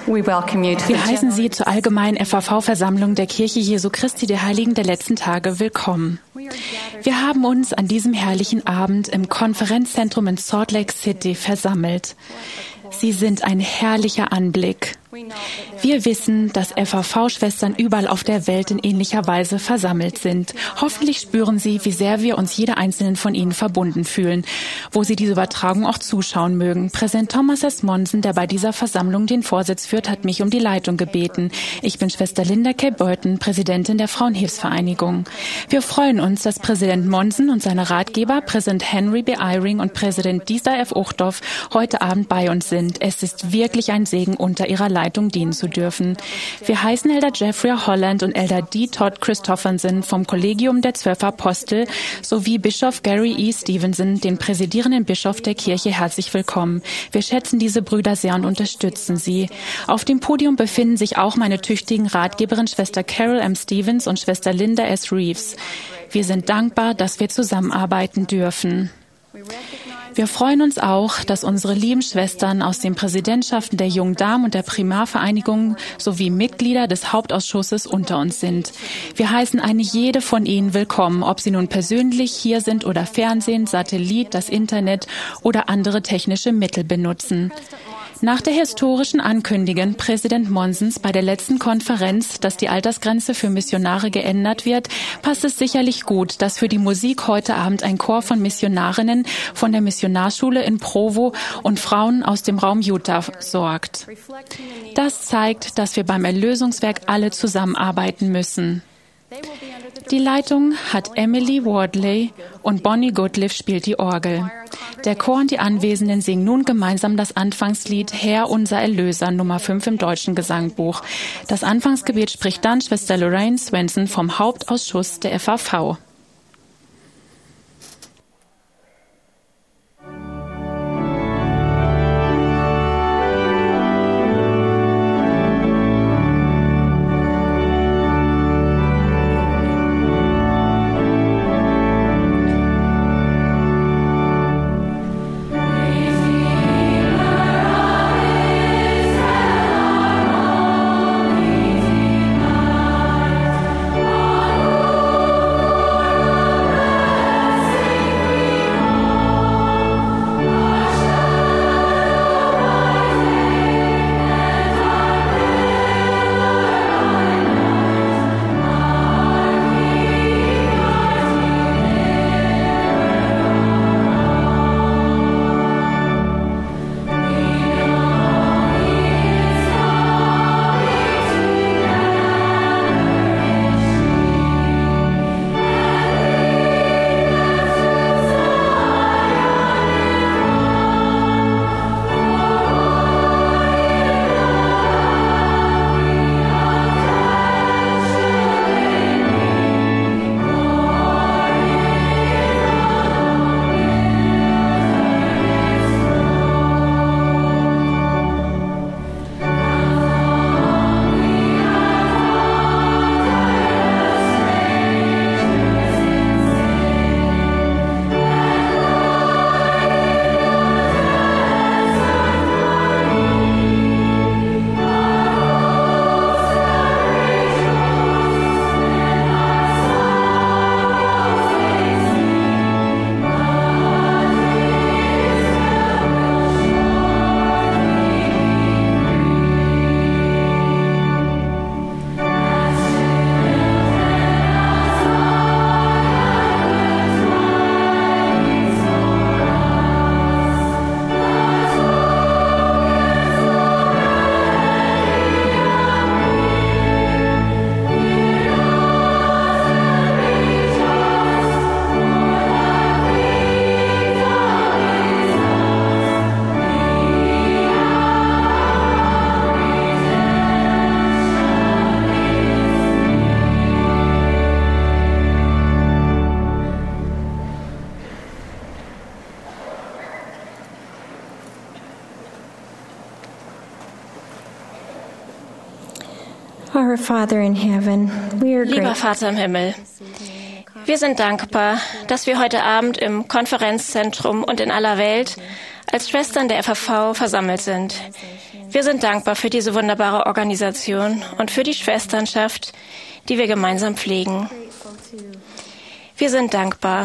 Wir heißen Sie zur allgemeinen FAV-Versammlung der Kirche Jesu Christi der Heiligen der letzten Tage willkommen. Wir haben uns an diesem herrlichen Abend im Konferenzzentrum in Salt Lake City versammelt. Sie sind ein herrlicher Anblick. Wir wissen, dass FAV-Schwestern überall auf der Welt in ähnlicher Weise versammelt sind. Hoffentlich spüren Sie, wie sehr wir uns jeder einzelnen von Ihnen verbunden fühlen, wo Sie diese Übertragung auch zuschauen mögen. Präsident Thomas S. Monson, der bei dieser Versammlung den Vorsitz führt, hat mich um die Leitung gebeten. Ich bin Schwester Linda K. Burton, Präsidentin der Frauenhilfsvereinigung. Wir freuen uns, dass Präsident Monson und seine Ratgeber, Präsident Henry B. Eyring und Präsident Dieter F. Uchtdorf, heute Abend bei uns sind. Es ist wirklich ein Segen, unter ihrer Leitung dienen zu dürfen. Wir heißen Elder Jeffrey Holland und Elder D. Todd Christofferson vom Kollegium der 12 Apostel sowie Bischof Gary E. Stevenson, den präsidierenden Bischof der Kirche, herzlich willkommen. Wir schätzen diese Brüder sehr und unterstützen sie. Auf dem Podium befinden sich auch meine tüchtigen Ratgeberin Schwester Carol M. Stevens und Schwester Linda S. Reeves. Wir sind dankbar, dass wir zusammenarbeiten dürfen. Wir freuen uns auch, dass unsere lieben Schwestern aus den Präsidentschaften der Jungen Damen und der Primarvereinigung sowie Mitglieder des Hauptausschusses unter uns sind. Wir heißen eine jede von ihnen willkommen, ob sie nun persönlich hier sind oder Fernsehen, Satellit, das Internet oder andere technische Mittel benutzen. Nach der historischen Ankündigung Präsident Monsons bei der letzten Konferenz, dass die Altersgrenze für Missionare geändert wird, passt es sicherlich gut, dass für die Musik heute Abend ein Chor von Missionarinnen von der Missionarschule in Provo und Frauen aus dem Raum Utah sorgt. Das zeigt, dass wir beim Erlösungswerk alle zusammenarbeiten müssen. Die Leitung hat Emily Wardley und Bonnie Goodliff spielt die Orgel. Der Chor und die Anwesenden singen nun gemeinsam das Anfangslied Herr unser Erlöser, Nummer 5 im deutschen Gesangbuch. Das Anfangsgebet spricht dann Schwester Lorraine Swenson vom Hauptausschuss der FAV. Our Father in heaven, we are Lieber Vater im Himmel, wir sind dankbar, dass wir heute Abend im Konferenzzentrum und in aller Welt als Schwestern der FAV versammelt sind. Wir sind dankbar für diese wunderbare Organisation und für die Schwesternschaft, die wir gemeinsam pflegen. Wir sind dankbar,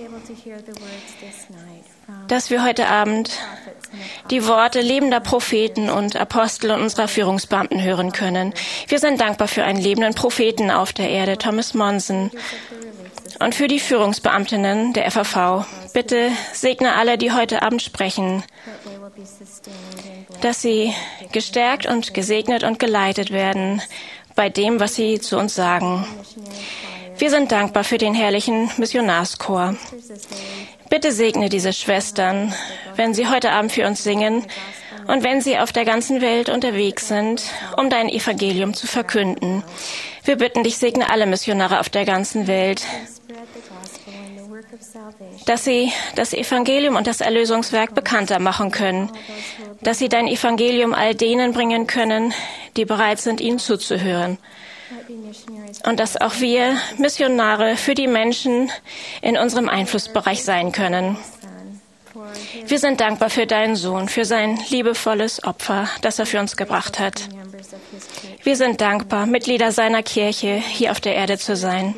dass wir heute Abend die Worte lebender Propheten und Apostel und unserer Führungsbeamten hören können. Wir sind dankbar für einen lebenden Propheten auf der Erde, Thomas Monson, und für die Führungsbeamtinnen der FAV. Bitte segne alle, die heute Abend sprechen, dass sie gestärkt und gesegnet und geleitet werden bei dem, was sie zu uns sagen. Wir sind dankbar für den herrlichen Missionarschor. Bitte segne diese Schwestern, wenn sie heute Abend für uns singen und wenn sie auf der ganzen Welt unterwegs sind, um dein Evangelium zu verkünden. Wir bitten dich, segne alle Missionare auf der ganzen Welt, dass sie das Evangelium und das Erlösungswerk bekannter machen können, dass sie dein Evangelium all denen bringen können, die bereit sind, ihnen zuzuhören. Und dass auch wir Missionare für die Menschen in unserem Einflussbereich sein können. Wir sind dankbar für deinen Sohn, für sein liebevolles Opfer, das er für uns gebracht hat. Wir sind dankbar, Mitglieder seiner Kirche hier auf der Erde zu sein.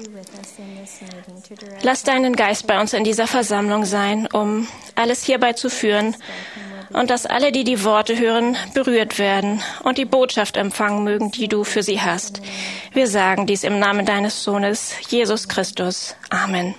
Lass deinen Geist bei uns in dieser Versammlung sein, um alles hierbei zu führen und dass alle, die die Worte hören, berührt werden und die Botschaft empfangen mögen, die du für sie hast. Wir sagen dies im Namen deines Sohnes, Jesus Christus. Amen.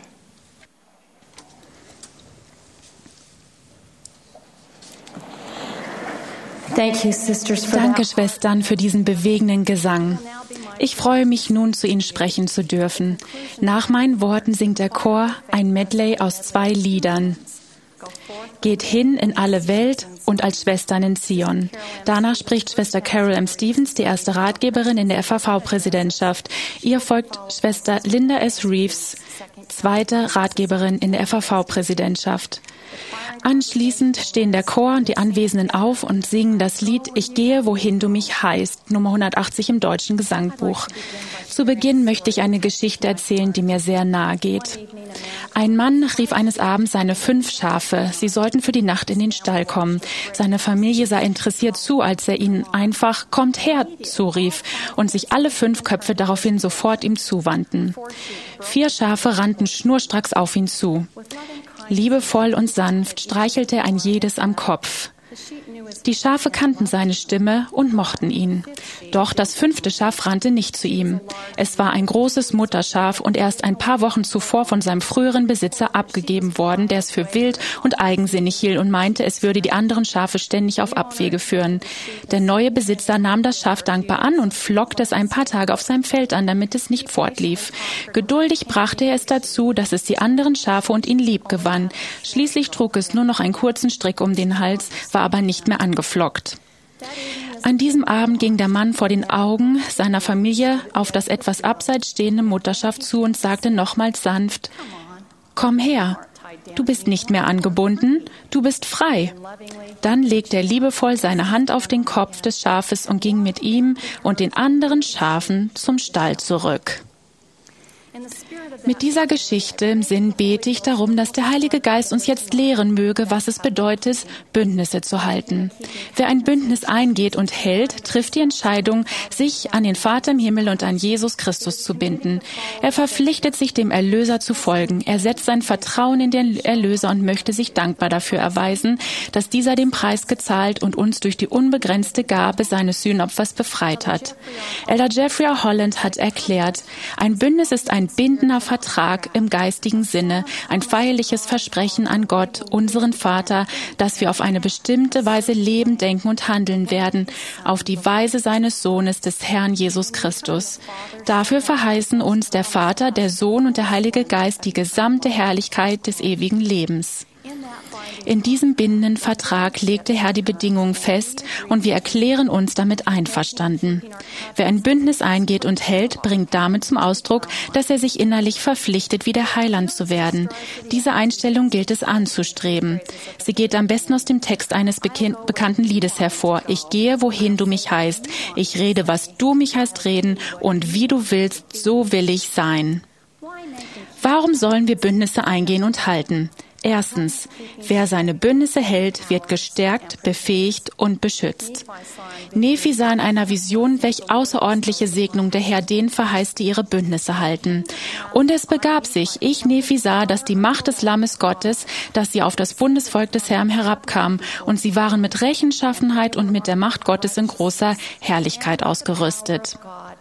Danke, Schwestern, für diesen bewegenden Gesang. Ich freue mich nun, zu Ihnen sprechen zu dürfen. Nach meinen Worten singt der Chor ein Medley aus 2 Liedern. Geht hin in alle Welt und als Schwestern in Zion. Danach spricht Schwester Carol M. Stevens, die erste Ratgeberin in der FAV-Präsidentschaft. Ihr folgt Schwester Linda S. Reeves, zweite Ratgeberin in der FAV-Präsidentschaft. Anschließend stehen der Chor und die Anwesenden auf und singen das Lied Ich gehe, wohin du mich heißt, Nummer 180 im Deutschen Gesangbuch. Zu Beginn möchte ich eine Geschichte erzählen, die mir sehr nahe geht. Ein Mann rief eines Abends seine 5 Schafe. Sie sollten für die Nacht in den Stall kommen. Seine Familie sah interessiert zu, als er ihnen einfach »Kommt her« zurief und sich alle 5 Köpfe daraufhin sofort ihm zuwandten. 4 Schafe rannten schnurstracks auf ihn zu. Liebevoll und sanft streichelte er ein jedes am Kopf. Die Schafe kannten seine Stimme und mochten ihn. Doch das 5. Schaf rannte nicht zu ihm. Es war ein großes Mutterschaf und erst ein paar Wochen zuvor von seinem früheren Besitzer abgegeben worden, der es für wild und eigensinnig hielt und meinte, es würde die anderen Schafe ständig auf Abwege führen. Der neue Besitzer nahm das Schaf dankbar an und flockte es ein paar Tage auf seinem Feld an, damit es nicht fortlief. Geduldig brachte er es dazu, dass es die anderen Schafe und ihn lieb gewann. Schließlich trug es nur noch einen kurzen Strick um den Hals, war aber nicht mehr angeflockt. An diesem Abend ging der Mann vor den Augen seiner Familie auf das etwas abseits stehende Mutterschaf zu und sagte nochmals sanft: »Komm her, du bist nicht mehr angebunden, du bist frei.« Dann legte er liebevoll seine Hand auf den Kopf des Schafes und ging mit ihm und den anderen Schafen zum Stall zurück. Mit dieser Geschichte im Sinn bete ich darum, dass der Heilige Geist uns jetzt lehren möge, was es bedeutet, Bündnisse zu halten. Wer ein Bündnis eingeht und hält, trifft die Entscheidung, sich an den Vater im Himmel und an Jesus Christus zu binden. Er verpflichtet sich, dem Erlöser zu folgen. Er setzt sein Vertrauen in den Erlöser und möchte sich dankbar dafür erweisen, dass dieser den Preis gezahlt und uns durch die unbegrenzte Gabe seines Sühnopfers befreit hat. Elder Jeffrey R. Holland hat erklärt, ein Bündnis ist ein bindender Vertrag im geistigen Sinne, ein feierliches Versprechen an Gott, unseren Vater, dass wir auf eine bestimmte Weise leben, denken und handeln werden, auf die Weise seines Sohnes, des Herrn Jesus Christus. Dafür verheißen uns der Vater, der Sohn und der Heilige Geist die gesamte Herrlichkeit des ewigen Lebens. In diesem bindenden Vertrag legt der Herr die Bedingungen fest und wir erklären uns damit einverstanden. Wer ein Bündnis eingeht und hält, bringt damit zum Ausdruck, dass er sich innerlich verpflichtet, wie der Heiland zu werden. Diese Einstellung gilt es anzustreben. Sie geht am besten aus dem Text eines bekannten Liedes hervor. Ich gehe, wohin du mich heißt. Ich rede, was du mich heißt reden, und wie du willst, so will ich sein. Warum sollen wir Bündnisse eingehen und halten? Erstens, wer seine Bündnisse hält, wird gestärkt, befähigt und beschützt. Nephi sah in einer Vision, welch außerordentliche Segnung der Herr denen verheißt, die ihre Bündnisse halten. Und es begab sich, ich, Nephi, sah, dass die Macht des Lammes Gottes, dass sie auf das Bundesvolk des Herrn herabkam, und sie waren mit Rechenschaffenheit und mit der Macht Gottes in großer Herrlichkeit ausgerüstet.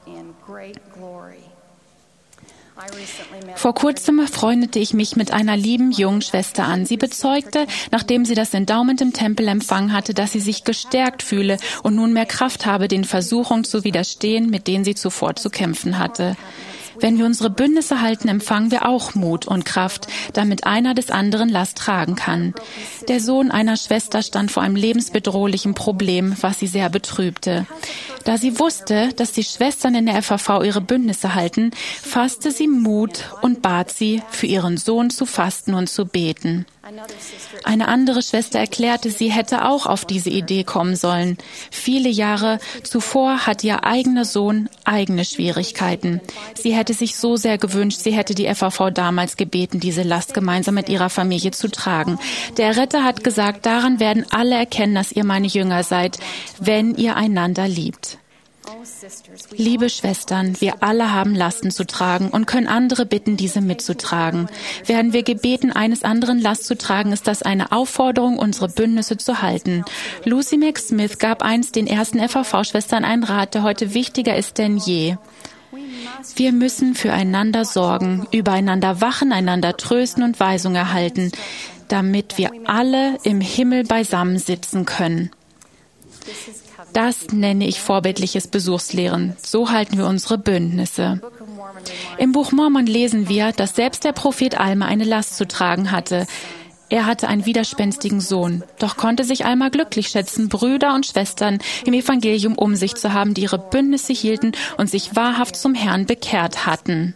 Vor kurzem freundete ich mich mit einer lieben jungen Schwester an. Sie bezeugte, nachdem sie das Endowment im Tempel empfangen hatte, dass sie sich gestärkt fühle und nun mehr Kraft habe, den Versuchungen zu widerstehen, mit denen sie zuvor zu kämpfen hatte. Wenn wir unsere Bündnisse halten, empfangen wir auch Mut und Kraft, damit einer des anderen Last tragen kann. Der Sohn einer Schwester stand vor einem lebensbedrohlichen Problem, was sie sehr betrübte. Da sie wusste, dass die Schwestern in der FAV ihre Bündnisse halten, fasste sie Mut und bat sie, für ihren Sohn zu fasten und zu beten. Eine andere Schwester erklärte, sie hätte auch auf diese Idee kommen sollen. Viele Jahre zuvor hat ihr eigener Sohn eigene Schwierigkeiten. Sie hätte sich so sehr gewünscht, sie hätte die FAV damals gebeten, diese Last gemeinsam mit ihrer Familie zu tragen. Der Retter hat gesagt, daran werden alle erkennen, dass ihr meine Jünger seid, wenn ihr einander liebt. Liebe Schwestern, wir alle haben Lasten zu tragen und können andere bitten, diese mitzutragen. Werden wir gebeten, eines anderen Last zu tragen, ist das eine Aufforderung, unsere Bündnisse zu halten. Lucy McSmith gab einst den ersten FAV-Schwestern einen Rat, der heute wichtiger ist denn je. Wir müssen füreinander sorgen, übereinander wachen, einander trösten und Weisung erhalten, damit wir alle im Himmel beisammen sitzen können. Das nenne ich vorbildliches Besuchslehren. So halten wir unsere Bündnisse. Im Buch Mormon lesen wir, dass selbst der Prophet Alma eine Last zu tragen hatte. Er hatte einen widerspenstigen Sohn. Doch konnte sich Alma glücklich schätzen, Brüder und Schwestern im Evangelium um sich zu haben, die ihre Bündnisse hielten und sich wahrhaft zum Herrn bekehrt hatten.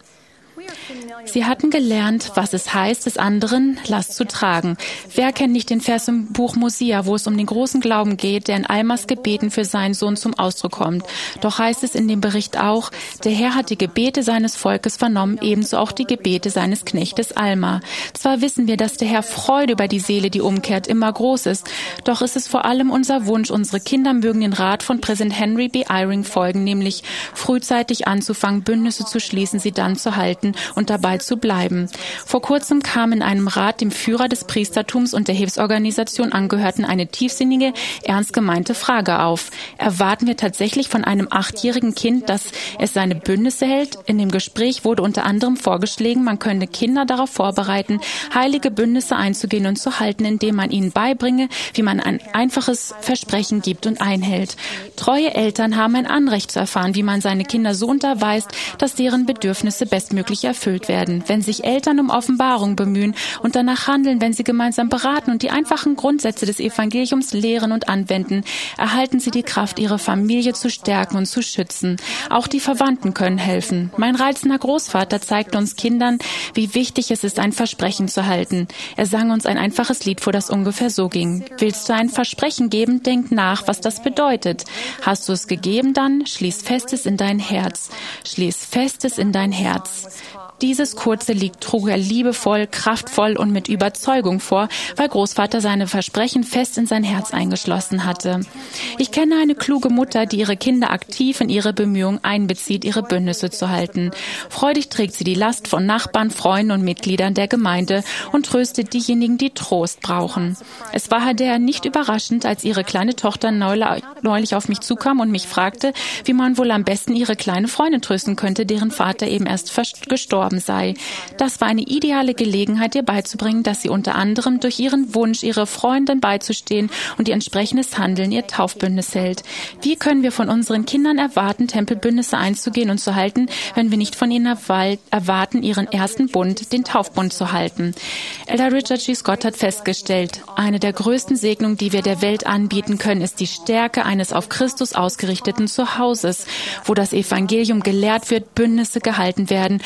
Sie hatten gelernt, was es heißt, des anderen Last zu tragen. Wer kennt nicht den Vers im Buch Mosia, wo es um den großen Glauben geht, der in Almas Gebeten für seinen Sohn zum Ausdruck kommt. Doch heißt es in dem Bericht auch, der Herr hat die Gebete seines Volkes vernommen, ebenso auch die Gebete seines Knechtes Alma. Zwar wissen wir, dass der Herr Freude über die Seele, die umkehrt, immer groß ist, doch ist es vor allem unser Wunsch, unsere Kinder mögen den Rat von Präsident Henry B. Eyring folgen, nämlich frühzeitig anzufangen, Bündnisse zu schließen, sie dann zu halten und dabei zu bleiben. Vor kurzem kam in einem Rat dem Führer des Priestertums und der Hilfsorganisation angehörten eine tiefsinnige, ernst gemeinte Frage auf. Erwarten wir tatsächlich von einem 8-jährigen Kind, dass es seine Bündnisse hält? In dem Gespräch wurde unter anderem vorgeschlagen, man könne Kinder darauf vorbereiten, heilige Bündnisse einzugehen und zu halten, indem man ihnen beibringe, wie man ein einfaches Versprechen gibt und einhält. Treue Eltern haben ein Anrecht zu erfahren, wie man seine Kinder so unterweist, dass deren Bedürfnisse bestmöglich erfüllt werden. Wenn sich Eltern um Offenbarung bemühen und danach handeln, wenn sie gemeinsam beraten und die einfachen Grundsätze des Evangeliums lehren und anwenden, erhalten sie die Kraft, ihre Familie zu stärken und zu schützen. Auch die Verwandten können helfen. Mein reizender Großvater zeigte uns Kindern, wie wichtig es ist, ein Versprechen zu halten. Er sang uns ein einfaches Lied vor, das ungefähr so ging. Willst du ein Versprechen geben? Denk nach, was das bedeutet. Hast du es gegeben, dann schließ Festes in dein Herz. Schließ Festes in dein Herz. Dieses kurze Lied trug er liebevoll, kraftvoll und mit Überzeugung vor, weil Großvater seine Versprechen fest in sein Herz eingeschlossen hatte. Ich kenne eine kluge Mutter, die ihre Kinder aktiv in ihre Bemühungen einbezieht, ihre Bündnisse zu halten. Freudig trägt sie die Last von Nachbarn, Freunden und Mitgliedern der Gemeinde und tröstet diejenigen, die Trost brauchen. Es war daher nicht überraschend, als ihre kleine Tochter neulich auf mich zukam und mich fragte, wie man wohl am besten ihre kleine Freundin trösten könnte, deren Vater eben erst gestorben sei. Das war eine ideale Gelegenheit, ihr beizubringen, dass sie unter anderem durch ihren Wunsch, ihre Freundin beizustehen und ihr entsprechendes Handeln ihr Taufbündnis hält. Wie können wir von unseren Kindern erwarten, Tempelbündnisse einzugehen und zu halten, wenn wir nicht von ihnen erwarten, ihren ersten Bund, den Taufbund, zu halten? Elder Richard G. Scott hat festgestellt, eine der größten Segnungen, die wir der Welt anbieten können, ist die Stärke eines auf Christus ausgerichteten Zuhauses, wo das Evangelium gelehrt wird, Bündnisse gehalten werden und Liebe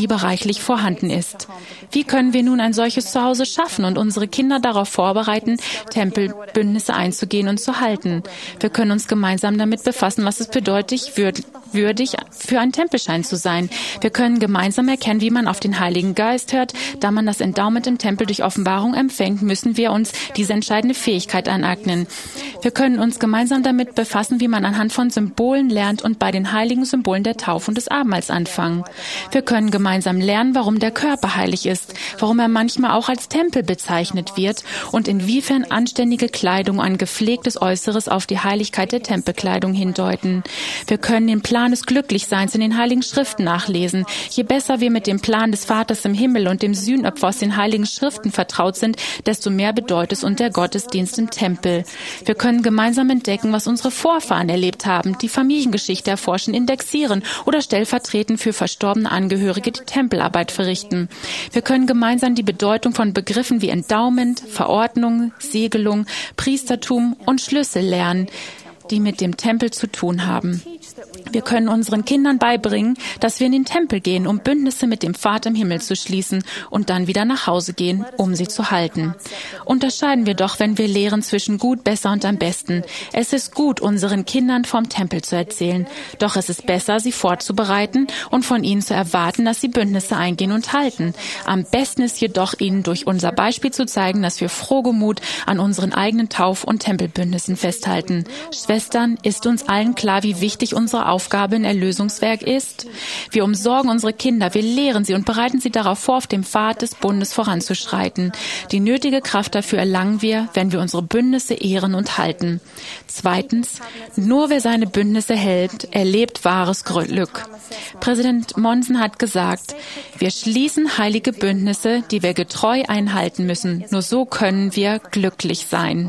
Liebe reichlich vorhanden ist. Wie können wir nun ein solches Zuhause schaffen und unsere Kinder darauf vorbereiten, Tempelbündnisse einzugehen und zu halten? Wir können uns gemeinsam damit befassen, was es bedeutet, würdig für einen Tempelschein zu sein. Wir können gemeinsam erkennen, wie man auf den Heiligen Geist hört. Da man das Endowment im Tempel durch Offenbarung empfängt, müssen wir uns diese entscheidende Fähigkeit aneignen. Wir können uns gemeinsam damit befassen, wie man anhand von Symbolen lernt und bei den heiligen Symbolen der Taufe und des Abendmahls anfangen. Wir können gemeinsam lernen, warum der Körper heilig ist, warum er manchmal auch als Tempel bezeichnet wird und inwiefern anständige Kleidung, ein gepflegtes Äußeres auf die Heiligkeit der Tempelkleidung hindeuten. Wir können den Plan des Glücklichseins in den Heiligen Schriften nachlesen. Je besser wir mit dem Plan des Vaters im Himmel und dem Sühnopfer aus den Heiligen Schriften vertraut sind, desto mehr bedeutet es und der Gottesdienst im Tempel. Wir können gemeinsam entdecken, was unsere Vorfahren erlebt haben, die Familiengeschichte erforschen, indexieren oder stellvertretend für verstorbene Angehörige die Tempelarbeit verrichten. Wir können gemeinsam die Bedeutung von Begriffen wie Endowment, Verordnung, Segelung, Priestertum und Schlüssel lernen, die mit dem Tempel zu tun haben. Wir können unseren Kindern beibringen, dass wir in den Tempel gehen, um Bündnisse mit dem Vater im Himmel zu schließen und dann wieder nach Hause gehen, um sie zu halten. Unterscheiden wir doch, wenn wir lehren zwischen gut, besser und am besten. Es ist gut, unseren Kindern vom Tempel zu erzählen. Doch es ist besser, sie vorzubereiten und von ihnen zu erwarten, dass sie Bündnisse eingehen und halten. Am besten ist jedoch, ihnen durch unser Beispiel zu zeigen, dass wir frohgemut an unseren eigenen Tauf- und Tempelbündnissen festhalten. Schwestern, ist uns allen klar, wie wichtig unsere Aufgabe im Erlösungswerk ist? Wir umsorgen unsere Kinder, wir lehren sie und bereiten sie darauf vor, auf dem Pfad des Bundes voranzuschreiten. Die nötige Kraft dafür erlangen wir, wenn wir unsere Bündnisse ehren und halten. Zweitens, nur wer seine Bündnisse hält, erlebt wahres Glück. Präsident Monson hat gesagt, wir schließen heilige Bündnisse, die wir getreu einhalten müssen. Nur so können wir glücklich sein.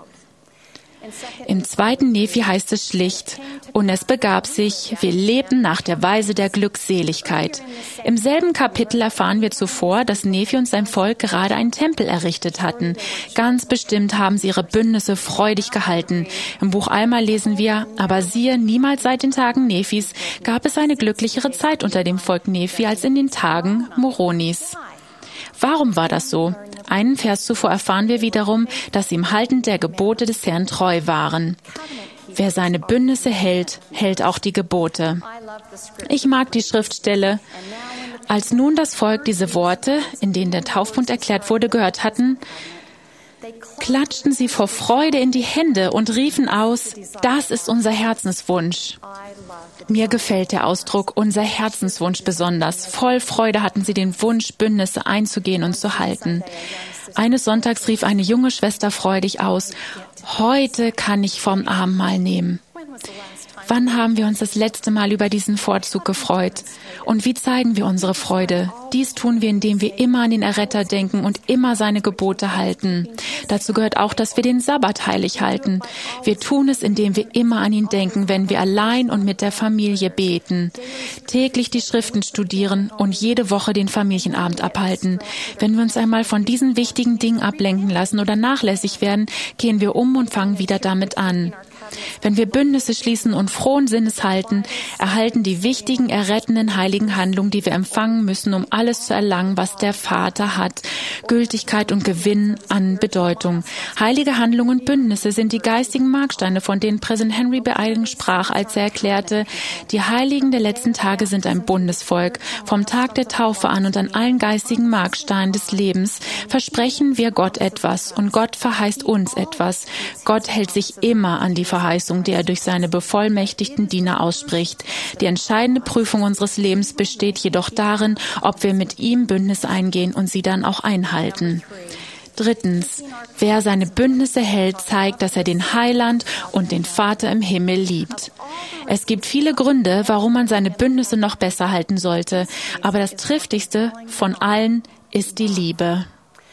Im 2. Nephi heißt es schlicht, und es begab sich, wir lebten nach der Weise der Glückseligkeit. Im selben Kapitel erfahren wir zuvor, dass Nephi und sein Volk gerade einen Tempel errichtet hatten. Ganz bestimmt haben sie ihre Bündnisse freudig gehalten. Im Buch Alma lesen wir, aber siehe, niemals seit den Tagen Nephis gab es eine glücklichere Zeit unter dem Volk Nephi als in den Tagen Moronis. Warum war das so? Einen Vers zuvor erfahren wir wiederum, dass sie im Halten der Gebote des Herrn treu waren. Wer seine Bündnisse hält, hält auch die Gebote. Ich mag die Schriftstelle. Als nun das Volk diese Worte, in denen der Taufbund erklärt wurde, gehört hatten, klatschten sie vor Freude in die Hände und riefen aus, das ist unser Herzenswunsch. Mir gefällt der Ausdruck unser Herzenswunsch besonders. Voll Freude hatten sie den Wunsch, Bündnisse einzugehen und zu halten. Eines Sonntags rief eine junge Schwester freudig aus, heute kann ich vom Abendmahl nehmen. Wann haben wir uns das letzte Mal über diesen Vorzug gefreut? Und wie zeigen wir unsere Freude? Dies tun wir, indem wir immer an den Erretter denken und immer seine Gebote halten. Dazu gehört auch, dass wir den Sabbat heilig halten. Wir tun es, indem wir immer an ihn denken, wenn wir allein und mit der Familie beten, täglich die Schriften studieren und jede Woche den Familienabend abhalten. Wenn wir uns einmal von diesen wichtigen Dingen ablenken lassen oder nachlässig werden, gehen wir um und fangen wieder damit an. Wenn wir Bündnisse schließen und frohen Sinnes halten, erhalten die wichtigen, errettenden, heiligen Handlungen, die wir empfangen müssen, um alles zu erlangen, was der Vater hat, Gültigkeit und Gewinn an Bedeutung. Heilige Handlungen und Bündnisse sind die geistigen Marksteine, von denen Präsident Henry Beyring sprach, als er erklärte, die Heiligen der letzten Tage sind ein Bundesvolk. Vom Tag der Taufe an und an allen geistigen Marksteinen des Lebens versprechen wir Gott etwas und Gott verheißt uns etwas. Gott hält sich immer an die Verheißung, die er durch seine bevollmächtigten Diener ausspricht. Die entscheidende Prüfung unseres Lebens besteht jedoch darin, ob wir mit ihm Bündnisse eingehen und sie dann auch einhalten. Drittens, wer seine Bündnisse hält, zeigt, dass er den Heiland und den Vater im Himmel liebt. Es gibt viele Gründe, warum man seine Bündnisse noch besser halten sollte, aber das Triftigste von allen ist die Liebe.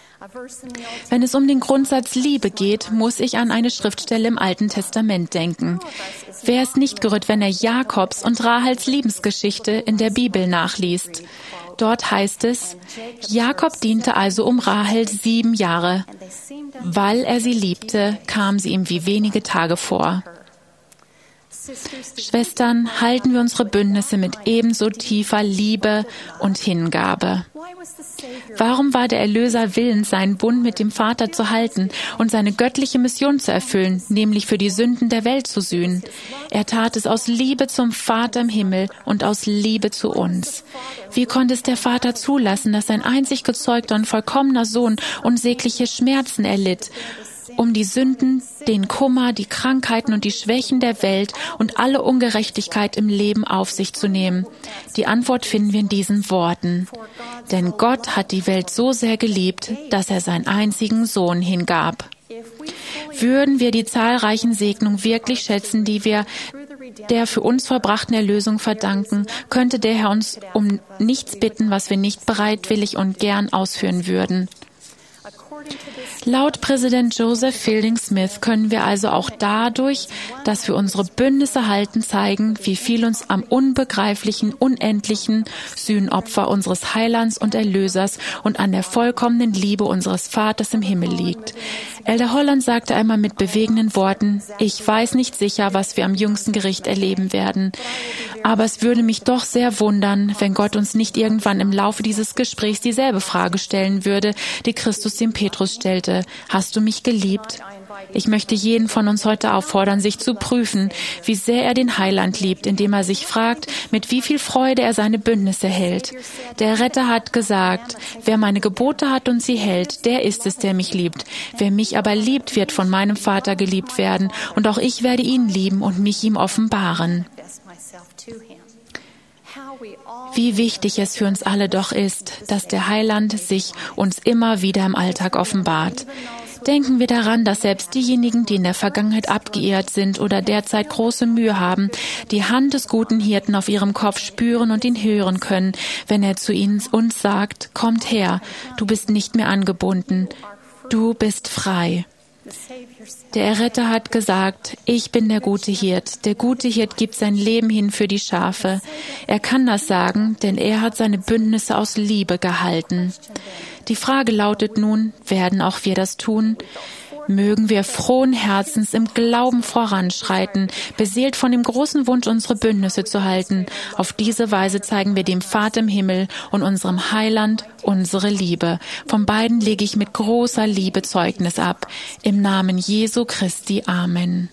Wenn es um den Grundsatz Liebe geht, muss ich an eine Schriftstelle im Alten Testament denken. Wer ist nicht gerührt, wenn er Jakobs und Rahels Liebesgeschichte in der Bibel nachliest? Dort heißt es, Jakob diente also um Rahel 7 Jahre. Weil er sie liebte, kam sie ihm wie wenige Tage vor. Schwestern, halten wir unsere Bündnisse mit ebenso tiefer Liebe und Hingabe. Warum war der Erlöser willens, seinen Bund mit dem Vater zu halten und seine göttliche Mission zu erfüllen, nämlich für die Sünden der Welt zu sühnen? Er tat es aus Liebe zum Vater im Himmel und aus Liebe zu uns. Wie konnte es der Vater zulassen, dass sein einzig gezeugter und vollkommener Sohn unsägliche Schmerzen erlitt, um die Sünden, den Kummer, die Krankheiten und die Schwächen der Welt und alle Ungerechtigkeit im Leben auf sich zu nehmen? Die Antwort finden wir in diesen Worten. Denn Gott hat die Welt so sehr geliebt, dass er seinen einzigen Sohn hingab. Würden wir die zahlreichen Segnungen wirklich schätzen, die wir der für uns vollbrachten Erlösung verdanken, könnte der Herr uns um nichts bitten, was wir nicht bereitwillig und gern ausführen würden. Laut Präsident Joseph Fielding Smith können wir also auch dadurch, dass wir unsere Bündnisse halten, zeigen, wie viel uns am unbegreiflichen, unendlichen Sühnopfer unseres Heilands und Erlösers und an der vollkommenen Liebe unseres Vaters im Himmel liegt. Elder Holland sagte einmal mit bewegenden Worten: Ich weiß nicht sicher, was wir am jüngsten Gericht erleben werden. Aber es würde mich doch sehr wundern, wenn Gott uns nicht irgendwann im Laufe dieses Gesprächs dieselbe Frage stellen würde, die Christus dem Petrus stellte: Hast du mich geliebt? Ich möchte jeden von uns heute auffordern, sich zu prüfen, wie sehr er den Heiland liebt, indem er sich fragt, mit wie viel Freude er seine Bündnisse hält. Der Retter hat gesagt: Wer meine Gebote hat und sie hält, der ist es, der mich liebt. Wer mich aber liebt, wird von meinem Vater geliebt werden, und auch ich werde ihn lieben und mich ihm offenbaren. Wie wichtig es für uns alle doch ist, dass der Heiland sich uns immer wieder im Alltag offenbart. Denken wir daran, dass selbst diejenigen, die in der Vergangenheit abgeirrt sind oder derzeit große Mühe haben, die Hand des guten Hirten auf ihrem Kopf spüren und ihn hören können, wenn er zu ihnen uns sagt: Kommt her, du bist nicht mehr angebunden, du bist frei. Der Erretter hat gesagt: Ich bin der gute Hirt. Der gute Hirt gibt sein Leben hin für die Schafe. Er kann das sagen, denn er hat seine Bündnisse aus Liebe gehalten. Die Frage lautet nun: Werden auch wir das tun? Mögen wir frohen Herzens im Glauben voranschreiten, beseelt von dem großen Wunsch, unsere Bündnisse zu halten. Auf diese Weise zeigen wir dem Vater im Himmel und unserem Heiland unsere Liebe. Von beiden lege ich mit großer Liebe Zeugnis ab. Im Namen Jesu Christi. Amen.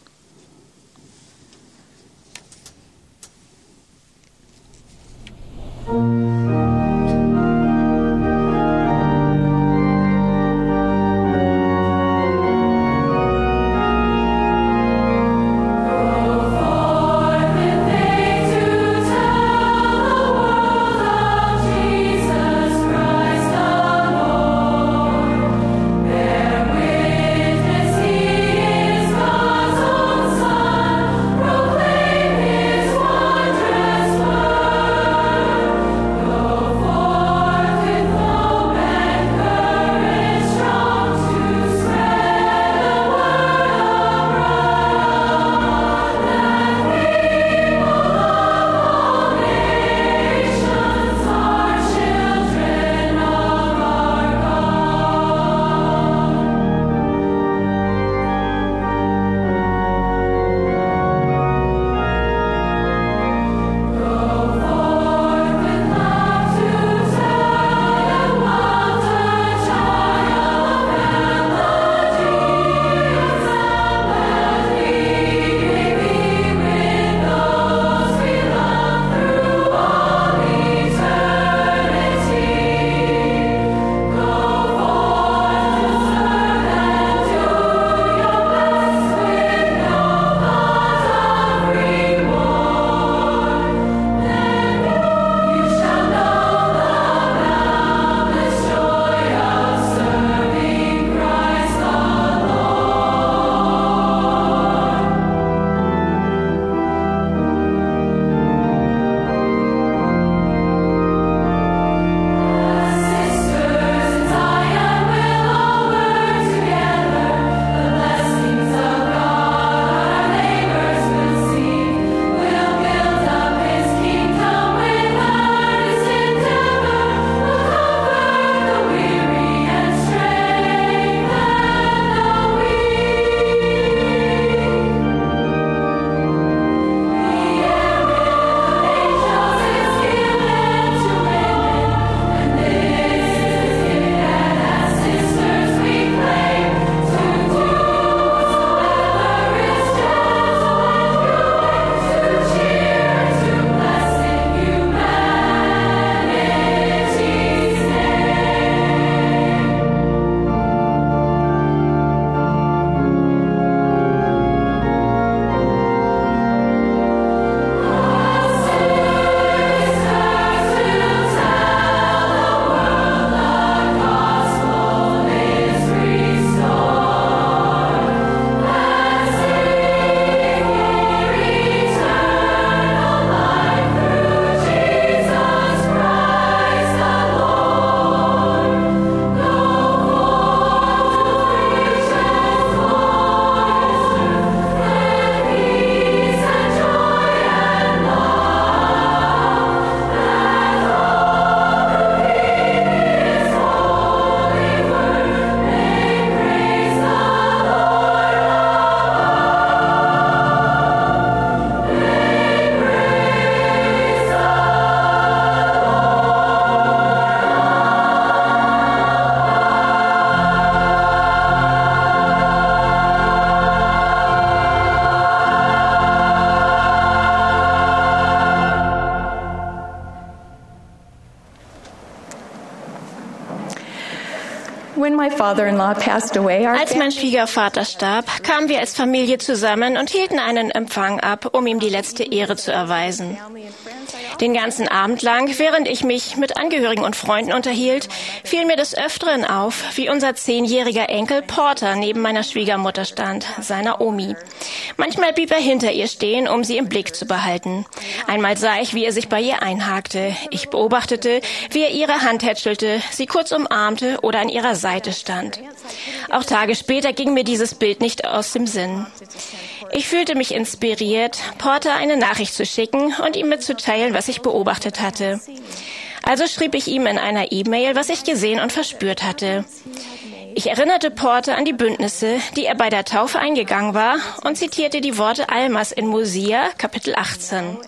When my father-in-law passed away, Als mein Schwiegervater starb, kamen wir als Familie zusammen und hielten einen Empfang ab, um ihm die letzte Ehre zu erweisen. Den ganzen Abend lang, während ich mich mit Angehörigen und Freunden unterhielt, fiel mir des Öfteren auf, wie unser 10-jähriger Enkel Porter neben meiner Schwiegermutter stand, seiner Omi. Manchmal blieb er hinter ihr stehen, um sie im Blick zu behalten. Einmal sah ich, wie er sich bei ihr einhakte. Ich beobachtete, wie er ihre Hand hätschelte, sie kurz umarmte oder an ihrer Seite stand. Auch Tage später ging mir dieses Bild nicht aus dem Sinn. Ich fühlte mich inspiriert, Porter eine Nachricht zu schicken und ihm mitzuteilen, was ich beobachtet hatte. Also schrieb ich ihm in einer E-Mail, was ich gesehen und verspürt hatte. Ich erinnerte Porter an die Bündnisse, die er bei der Taufe eingegangen war, und zitierte die Worte Almas in Mosia, Kapitel 18.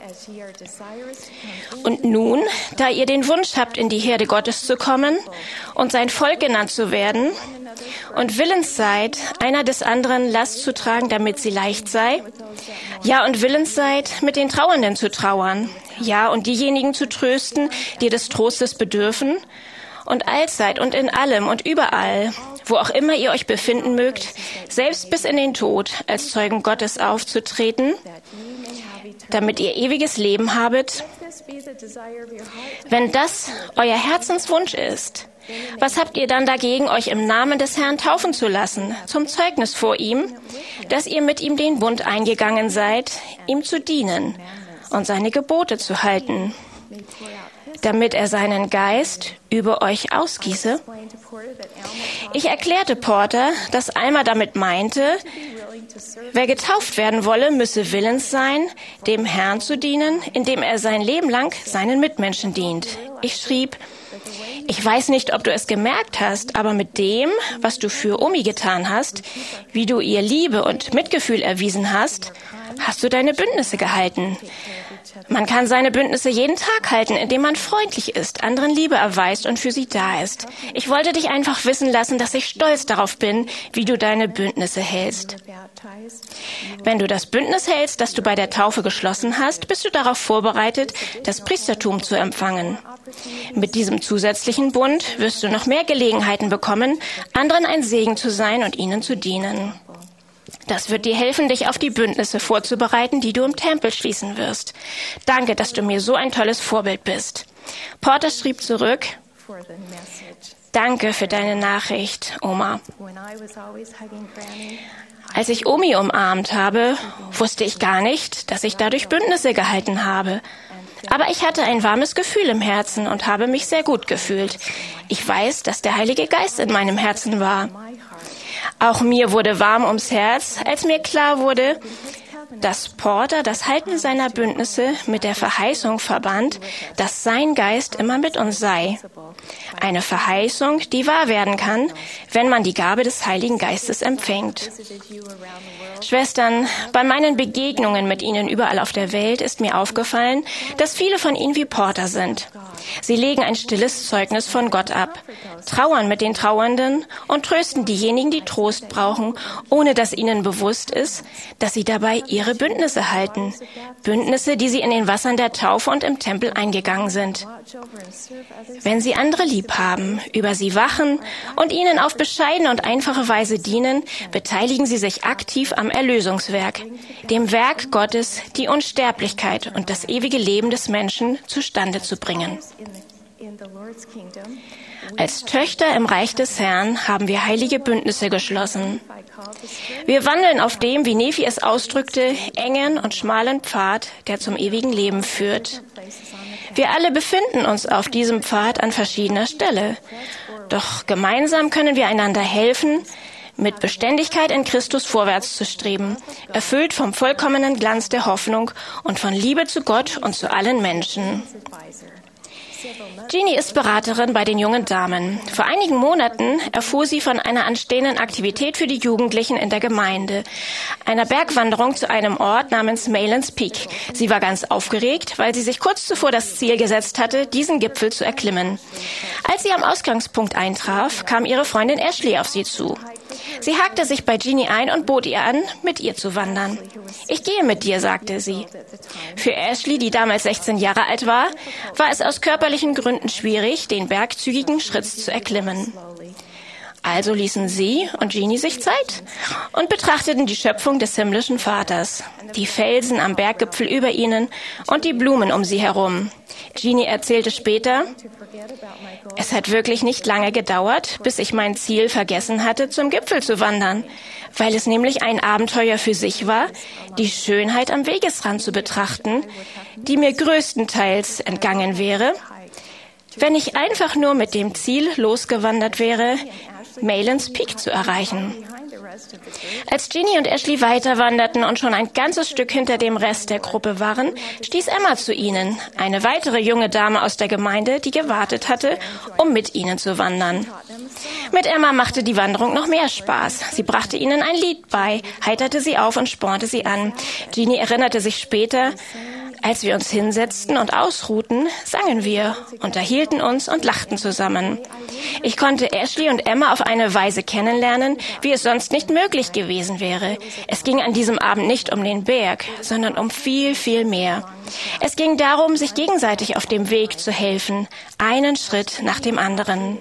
Und nun, da ihr den Wunsch habt, in die Herde Gottes zu kommen und sein Volk genannt zu werden, und willens seid, einer des anderen Last zu tragen, damit sie leicht sei, ja, und willens seid, mit den Trauernden zu trauern, ja, und diejenigen zu trösten, die des Trostes bedürfen, und allzeit und in allem und überall, wo auch immer ihr euch befinden mögt, selbst bis in den Tod als Zeugen Gottes aufzutreten, damit ihr ewiges Leben habet. Wenn das euer Herzenswunsch ist, was habt ihr dann dagegen, euch im Namen des Herrn taufen zu lassen, zum Zeugnis vor ihm, dass ihr mit ihm den Bund eingegangen seid, ihm zu dienen und seine Gebote zu halten, damit er seinen Geist über euch ausgieße? Ich erklärte Porter, dass Alma damit meinte, wer getauft werden wolle, müsse willens sein, dem Herrn zu dienen, indem er sein Leben lang seinen Mitmenschen dient. Ich schrieb, ich weiß nicht, ob du es gemerkt hast, aber mit dem, was du für Omi getan hast, wie du ihr Liebe und Mitgefühl erwiesen hast, hast du deine Bündnisse gehalten. Man kann seine Bündnisse jeden Tag halten, indem man freundlich ist, anderen Liebe erweist und für sie da ist. Ich wollte dich einfach wissen lassen, dass ich stolz darauf bin, wie du deine Bündnisse hältst. Wenn du das Bündnis hältst, das du bei der Taufe geschlossen hast, bist du darauf vorbereitet, das Priestertum zu empfangen. Mit diesem zusätzlichen Bund wirst du noch mehr Gelegenheiten bekommen, anderen ein Segen zu sein und ihnen zu dienen. Das wird dir helfen, dich auf die Bündnisse vorzubereiten, die du im Tempel schließen wirst. Danke, dass du mir so ein tolles Vorbild bist. Porter schrieb zurück, danke für deine Nachricht, Oma. Als ich Omi umarmt habe, wusste ich gar nicht, dass ich dadurch Bündnisse gehalten habe. Aber ich hatte ein warmes Gefühl im Herzen und habe mich sehr gut gefühlt. Ich weiß, dass der Heilige Geist in meinem Herzen war. Auch mir wurde warm ums Herz, als mir klar wurde, dass Porter das Halten seiner Bündnisse mit der Verheißung verband, dass sein Geist immer mit uns sei. Eine Verheißung, die wahr werden kann, wenn man die Gabe des Heiligen Geistes empfängt. Schwestern, bei meinen Begegnungen mit Ihnen überall auf der Welt ist mir aufgefallen, dass viele von Ihnen wie Porter sind. Sie legen ein stilles Zeugnis von Gott ab, trauern mit den Trauernden und trösten diejenigen, die Trost brauchen, ohne dass ihnen bewusst ist, dass sie dabei ihre Bündnisse halten. Bündnisse, die sie in den Wassern der Taufe und im Tempel eingegangen sind. Wenn sie andere lieb haben, über sie wachen und ihnen auf bescheidene und einfache Weise dienen, beteiligen sie sich aktiv am Erlösungswerk, dem Werk Gottes, die Unsterblichkeit und das ewige Leben des Menschen zustande zu bringen. Als Töchter im Reich des Herrn haben wir heilige Bündnisse geschlossen. Wir wandeln auf dem, wie Nephi es ausdrückte, engen und schmalen Pfad, der zum ewigen Leben führt. Wir alle befinden uns auf diesem Pfad an verschiedener Stelle. Doch gemeinsam können wir einander helfen, mit Beständigkeit in Christus vorwärts zu streben, erfüllt vom vollkommenen Glanz der Hoffnung und von Liebe zu Gott und zu allen Menschen. Jeannie ist Beraterin bei den jungen Damen. Vor einigen Monaten erfuhr sie von einer anstehenden Aktivität für die Jugendlichen in der Gemeinde, einer Bergwanderung zu einem Ort namens Maylands Peak. Sie war ganz aufgeregt, weil sie sich kurz zuvor das Ziel gesetzt hatte, diesen Gipfel zu erklimmen. Als sie am Ausgangspunkt eintraf, kam ihre Freundin Ashley auf sie zu. Sie hakte sich bei Jeannie ein und bot ihr an, mit ihr zu wandern. Ich gehe mit dir, sagte sie. Für Ashley, die damals 16 Jahre alt war es aus körperlichen Gründen schwierig, den Berg zügigen Schritts zu erklimmen. Also ließen sie und Jeannie sich Zeit und betrachteten die Schöpfung des himmlischen Vaters, die Felsen am Berggipfel über ihnen und die Blumen um sie herum. Jeannie erzählte später, es hat wirklich nicht lange gedauert, bis ich mein Ziel vergessen hatte, zum Gipfel zu wandern, weil es nämlich ein Abenteuer für sich war, die Schönheit am Wegesrand zu betrachten, die mir größtenteils entgangen wäre, wenn ich einfach nur mit dem Ziel losgewandert wäre, Malin's Peak zu erreichen. Als Jeannie und Ashley weiterwanderten und schon ein ganzes Stück hinter dem Rest der Gruppe waren, stieß Emma zu ihnen, eine weitere junge Dame aus der Gemeinde, die gewartet hatte, um mit ihnen zu wandern. Mit Emma machte die Wanderung noch mehr Spaß. Sie brachte ihnen ein Lied bei, heiterte sie auf und spornte sie an. Jeannie erinnerte sich später, als wir uns hinsetzten und ausruhten, sangen wir, unterhielten uns und lachten zusammen. Ich konnte Ashley und Emma auf eine Weise kennenlernen, wie es sonst nicht möglich gewesen wäre. Es ging an diesem Abend nicht um den Berg, sondern um viel, viel mehr. Es ging darum, sich gegenseitig auf dem Weg zu helfen, einen Schritt nach dem anderen.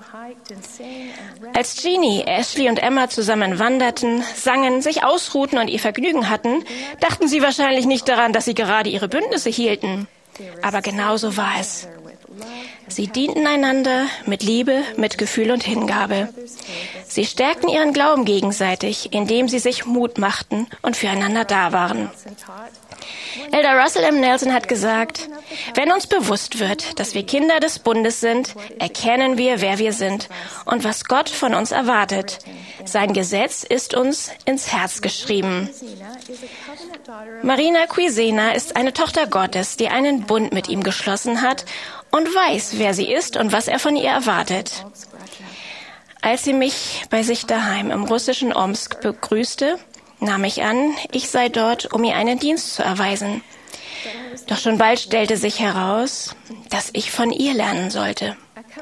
Als Jeannie, Ashley und Emma zusammen wanderten, sangen, sich ausruhten und ihr Vergnügen hatten, dachten sie wahrscheinlich nicht daran, dass sie gerade ihre Bündnisse hielten. Aber genauso war es. Sie dienten einander mit Liebe, Mitgefühl und Hingabe. Sie stärkten ihren Glauben gegenseitig, indem sie sich Mut machten und füreinander da waren. Elder Russell M. Nelson hat gesagt, wenn uns bewusst wird, dass wir Kinder des Bundes sind, erkennen wir, wer wir sind und was Gott von uns erwartet. Sein Gesetz ist uns ins Herz geschrieben. Marina Quisena ist eine Tochter Gottes, die einen Bund mit ihm geschlossen hat und weiß, wer sie ist und was er von ihr erwartet. Als sie mich bei sich daheim im russischen Omsk begrüßte, nahm ich an, ich sei dort, um ihr einen Dienst zu erweisen. Doch schon bald stellte sich heraus, dass ich von ihr lernen sollte.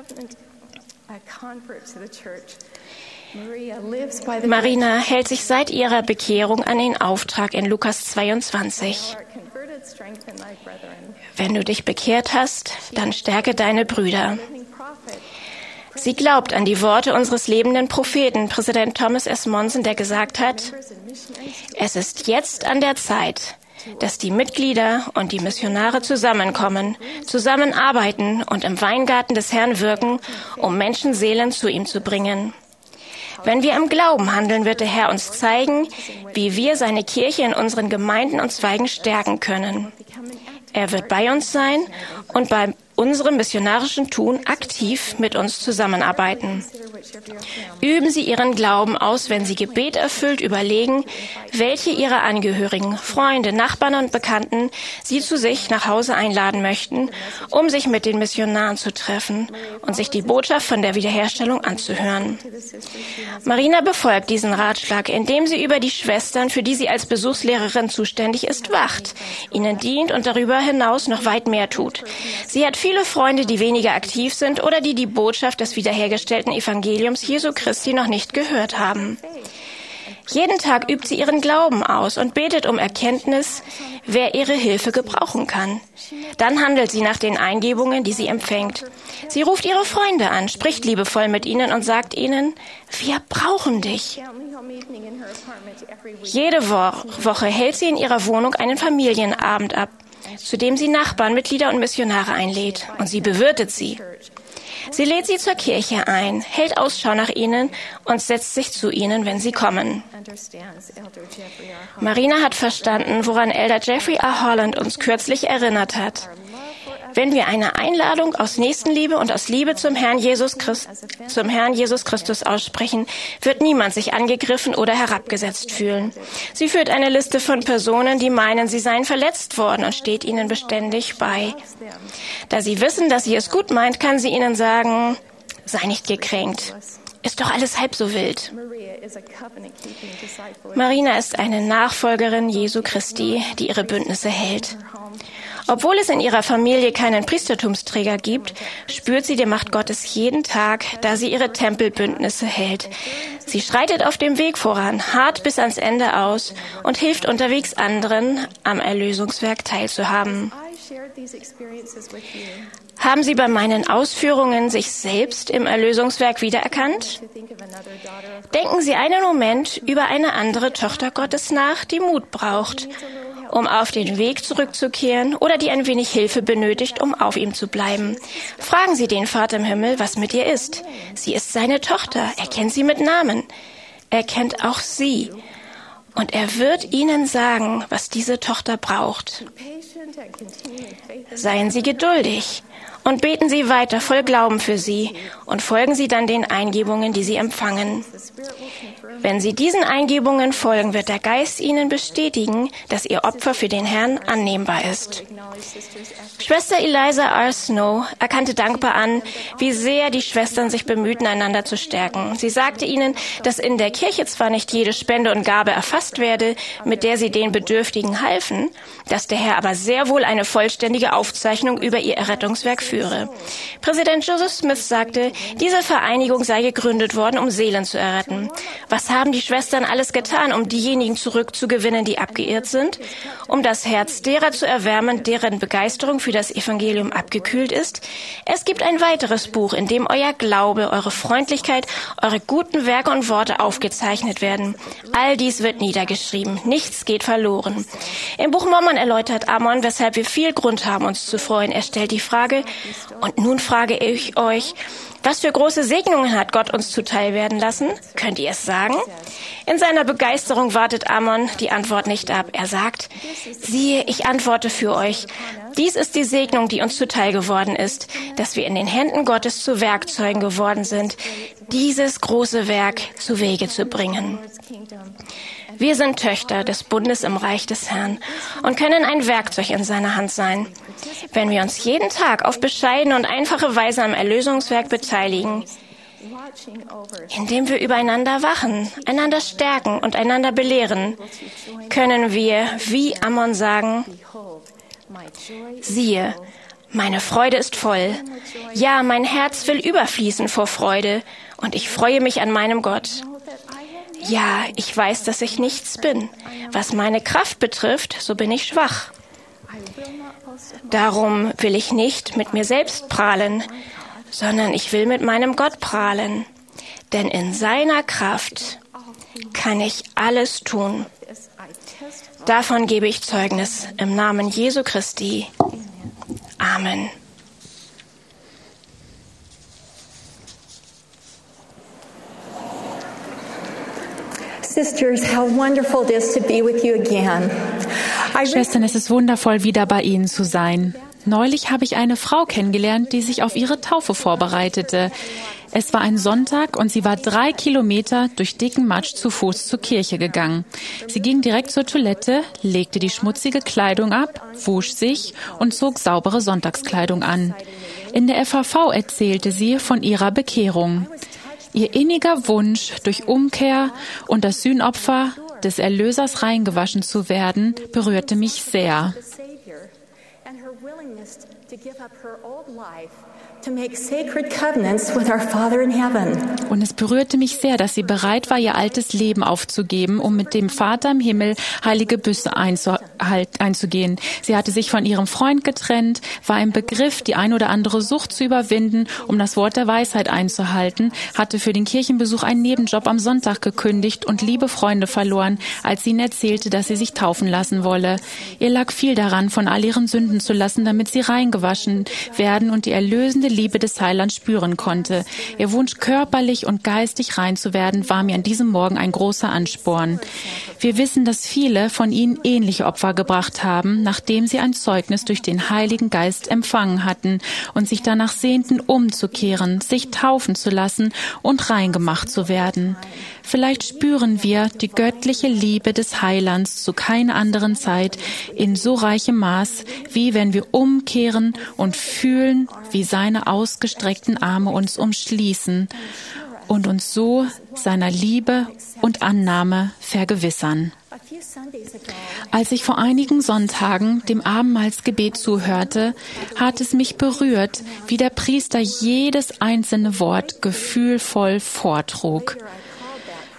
Marina hält sich seit ihrer Bekehrung an den Auftrag in Lukas 22. Wenn du dich bekehrt hast, dann stärke deine Brüder. Sie glaubt an die Worte unseres lebenden Propheten, Präsident Thomas S. Monson, der gesagt hat, es ist jetzt an der Zeit, dass die Mitglieder und die Missionare zusammenkommen, zusammenarbeiten und im Weingarten des Herrn wirken, um Menschenseelen zu ihm zu bringen. Wenn wir im Glauben handeln, wird der Herr uns zeigen, wie wir seine Kirche in unseren Gemeinden und Zweigen stärken können. Er wird bei uns sein und bei unserem missionarischen Tun aktiv mit uns zusammenarbeiten. Üben Sie Ihren Glauben aus, wenn Sie Gebet erfüllt überlegen, welche Ihrer Angehörigen, Freunde, Nachbarn und Bekannten Sie zu sich nach Hause einladen möchten, um sich mit den Missionaren zu treffen und sich die Botschaft von der Wiederherstellung anzuhören. Marina befolgt diesen Ratschlag, indem sie über die Schwestern, für die sie als Besuchslehrerin zuständig ist, wacht, ihnen dient und darüber hinaus noch weit mehr tut. Sie hat viele Freunde, die weniger aktiv sind oder die Botschaft des wiederhergestellten Evangeliums Jesu Christi noch nicht gehört haben. Jeden Tag übt sie ihren Glauben aus und betet um Erkenntnis, wer ihre Hilfe gebrauchen kann. Dann handelt sie nach den Eingebungen, die sie empfängt. Sie ruft ihre Freunde an, spricht liebevoll mit ihnen und sagt ihnen, wir brauchen dich. Jede Woche hält sie in ihrer Wohnung einen Familienabend ab, zu dem sie Nachbarn, Mitglieder und Missionare einlädt, und sie bewirtet sie. Sie lädt sie zur Kirche ein, hält Ausschau nach ihnen und setzt sich zu ihnen, wenn sie kommen. Marina hat verstanden, woran Elder Jeffrey R. Holland uns kürzlich erinnert hat. Wenn wir eine Einladung aus Nächstenliebe und aus Liebe zum Herrn Jesus Christus aussprechen, wird niemand sich angegriffen oder herabgesetzt fühlen. Sie führt eine Liste von Personen, die meinen, sie seien verletzt worden und steht ihnen beständig bei. Da sie wissen, dass sie es gut meint, kann sie ihnen sagen, sei nicht gekränkt. Ist doch alles halb so wild. Marina ist eine Nachfolgerin Jesu Christi, die ihre Bündnisse hält. Obwohl es in ihrer Familie keinen Priestertumsträger gibt, spürt sie die Macht Gottes jeden Tag, da sie ihre Tempelbündnisse hält. Sie schreitet auf dem Weg voran, hart bis ans Ende aus und hilft unterwegs anderen, am Erlösungswerk teilzuhaben. Haben Sie bei meinen Ausführungen sich selbst im Erlösungswerk wiedererkannt? Denken Sie einen Moment über eine andere Tochter Gottes nach, die Mut braucht, um auf den Weg zurückzukehren oder die ein wenig Hilfe benötigt, um auf ihm zu bleiben. Fragen Sie den Vater im Himmel, was mit ihr ist. Sie ist seine Tochter. Er kennt sie mit Namen. Er kennt auch sie. Und er wird Ihnen sagen, was diese Tochter braucht. Seien Sie geduldig und beten Sie weiter voll Glauben für sie und folgen Sie dann den Eingebungen, die Sie empfangen. Wenn Sie diesen Eingebungen folgen, wird der Geist Ihnen bestätigen, dass Ihr Opfer für den Herrn annehmbar ist. Schwester Eliza R. Snow erkannte dankbar an, wie sehr die Schwestern sich bemühten, einander zu stärken. Sie sagte ihnen, dass in der Kirche zwar nicht jede Spende und Gabe erfasst werde, mit der sie den Bedürftigen halfen, dass der Herr aber sehr wohl eine vollständige Aufzeichnung über ihr Errettungswerk führe. Präsident Joseph Smith sagte, diese Vereinigung sei gegründet worden, um Seelen zu erretten. Was haben die Schwestern alles getan, um diejenigen zurückzugewinnen, die abgeirrt sind? Um das Herz derer zu erwärmen, deren Begeisterung für das Evangelium abgekühlt ist? Es gibt ein weiteres Buch, in dem euer Glaube, eure Freundlichkeit, eure guten Werke und Worte aufgezeichnet werden. All dies wird niedergeschrieben. Nichts geht verloren. Im Buch Mormon erläutert Ammon, weshalb wir viel Grund haben, uns zu freuen. Er stellt die Frage, und nun frage ich euch, was für große Segnungen hat Gott uns zuteil werden lassen? Könnt ihr es sagen? In seiner Begeisterung wartet Ammon die Antwort nicht ab. Er sagt, siehe, ich antworte für euch. Dies ist die Segnung, die uns zuteil geworden ist, dass wir in den Händen Gottes zu Werkzeugen geworden sind, dieses große Werk zu Wege zu bringen. Wir sind Töchter des Bundes im Reich des Herrn und können ein Werkzeug in seiner Hand sein. Wenn wir uns jeden Tag auf bescheidene und einfache Weise am Erlösungswerk beteiligen, indem wir übereinander wachen, einander stärken und einander belehren, können wir, wie Ammon, sagen, siehe, meine Freude ist voll. Ja, mein Herz will überfließen vor Freude und ich freue mich an meinem Gott. Ja, ich weiß, dass ich nichts bin. Was meine Kraft betrifft, so bin ich schwach. Darum will ich nicht mit mir selbst prahlen, sondern ich will mit meinem Gott prahlen. Denn in seiner Kraft kann ich alles tun. Davon gebe ich Zeugnis im Namen Jesu Christi. Amen. Sisters, how wonderful it is to be with you again. Schwestern, es ist wundervoll, wieder bei Ihnen zu sein. Neulich habe ich eine Frau kennengelernt, die sich auf ihre Taufe vorbereitete. Es war ein Sonntag und sie war 3 Kilometer durch dicken Matsch zu Fuß zur Kirche gegangen. Sie ging direkt zur Toilette, legte die schmutzige Kleidung ab, wusch sich und zog saubere Sonntagskleidung an. In der FAV erzählte sie von ihrer Bekehrung. Ihr inniger Wunsch, durch Umkehr und das Sühnopfer des Erlösers reingewaschen zu werden, berührte mich sehr. Und es berührte mich sehr, dass sie bereit war, ihr altes Leben aufzugeben, um mit dem Vater im Himmel heilige Büsse einzugehen. Sie hatte sich von ihrem Freund getrennt, war im Begriff, die ein oder andere Sucht zu überwinden, um das Wort der Weisheit einzuhalten, hatte für den Kirchenbesuch einen Nebenjob am Sonntag gekündigt und liebe Freunde verloren, als sie ihnen erzählte, dass sie sich taufen lassen wolle. Ihr lag viel daran, von all ihren Sünden zu lassen, damit sie reingewaschen werden und die erlösende Liebe des Heilands spüren konnte. Ihr Wunsch, körperlich und geistig rein zu werden, war mir an diesem Morgen ein großer Ansporn. Wir wissen, dass viele von ihnen ähnliche Opfer gebracht haben, nachdem sie ein Zeugnis durch den Heiligen Geist empfangen hatten und sich danach sehnten, umzukehren, sich taufen zu lassen und rein gemacht zu werden. Vielleicht spüren wir die göttliche Liebe des Heilands zu keiner anderen Zeit in so reichem Maß, wie wenn wir umkehren und fühlen, wie seine ausgestreckten Arme uns umschließen und uns so seiner Liebe und Annahme vergewissern. Als ich vor einigen Sonntagen dem Abendmahlsgebet zuhörte, hat es mich berührt, wie der Priester jedes einzelne Wort gefühlvoll vortrug.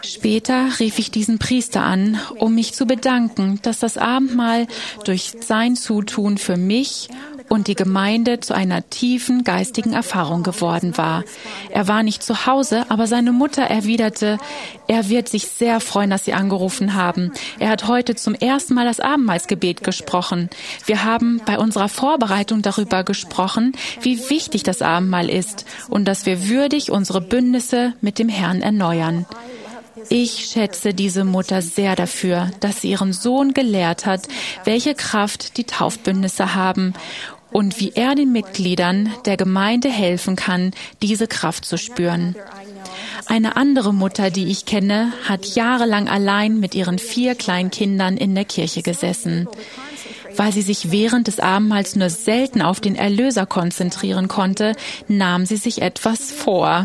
Später rief ich diesen Priester an, um mich zu bedanken, dass das Abendmahl durch sein Zutun für mich und die Gemeinde zu einer tiefen geistigen Erfahrung geworden war. Er war nicht zu Hause, aber seine Mutter erwiderte, er wird sich sehr freuen, dass Sie angerufen haben. Er hat heute zum ersten Mal das Abendmahlsgebet gesprochen. Wir haben bei unserer Vorbereitung darüber gesprochen, wie wichtig das Abendmahl ist und dass wir würdig unsere Bündnisse mit dem Herrn erneuern. Ich schätze diese Mutter sehr dafür, dass sie ihren Sohn gelehrt hat, welche Kraft die Taufbündnisse haben und wie er den Mitgliedern der Gemeinde helfen kann, diese Kraft zu spüren. Eine andere Mutter, die ich kenne, hat jahrelang allein mit ihren 4 kleinen Kindern in der Kirche gesessen. Weil sie sich während des Abendmahls nur selten auf den Erlöser konzentrieren konnte, nahm sie sich etwas vor.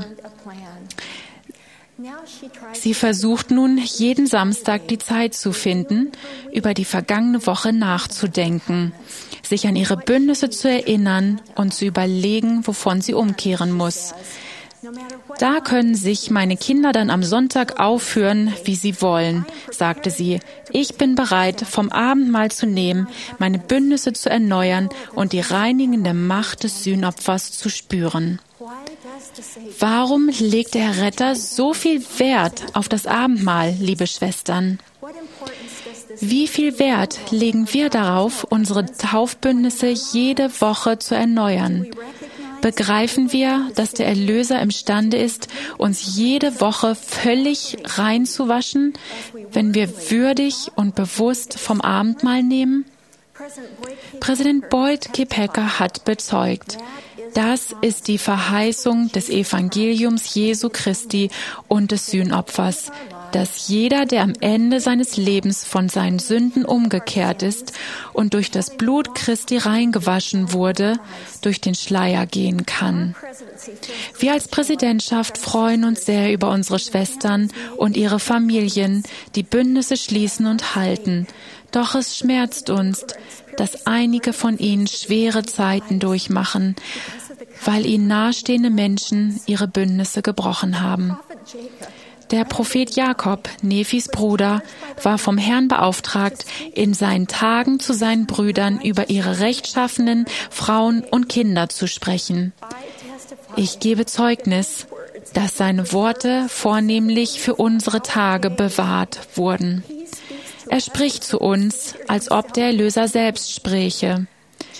Sie versucht nun, jeden Samstag die Zeit zu finden, über die vergangene Woche nachzudenken, sich an ihre Bündnisse zu erinnern und zu überlegen, wovon sie umkehren muss. Da können sich meine Kinder dann am Sonntag aufführen, wie sie wollen, sagte sie. Ich bin bereit, vom Abendmahl zu nehmen, meine Bündnisse zu erneuern und die reinigende Macht des Sühnopfers zu spüren. Warum legt der Herr Retter so viel Wert auf das Abendmahl, liebe Schwestern? Wie viel Wert legen wir darauf, unsere Taufbündnisse jede Woche zu erneuern? Begreifen wir, dass der Erlöser imstande ist, uns jede Woche völlig reinzuwaschen, wenn wir würdig und bewusst vom Abendmahl nehmen? Präsident Boyd K. Packer hat bezeugt, das ist die Verheißung des Evangeliums Jesu Christi und des Sühnopfers, dass jeder, der am Ende seines Lebens von seinen Sünden umgekehrt ist und durch das Blut Christi reingewaschen wurde, durch den Schleier gehen kann. Wir als Präsidentschaft freuen uns sehr über unsere Schwestern und ihre Familien, die Bündnisse schließen und halten. Doch es schmerzt uns, dass einige von ihnen schwere Zeiten durchmachen, weil ihnen nahestehende Menschen ihre Bündnisse gebrochen haben. Der Prophet Jakob, Nephis Bruder, war vom Herrn beauftragt, in seinen Tagen zu seinen Brüdern über ihre rechtschaffenen Frauen und Kinder zu sprechen. Ich gebe Zeugnis, dass seine Worte vornehmlich für unsere Tage bewahrt wurden. Er spricht zu uns, als ob der Erlöser selbst spräche.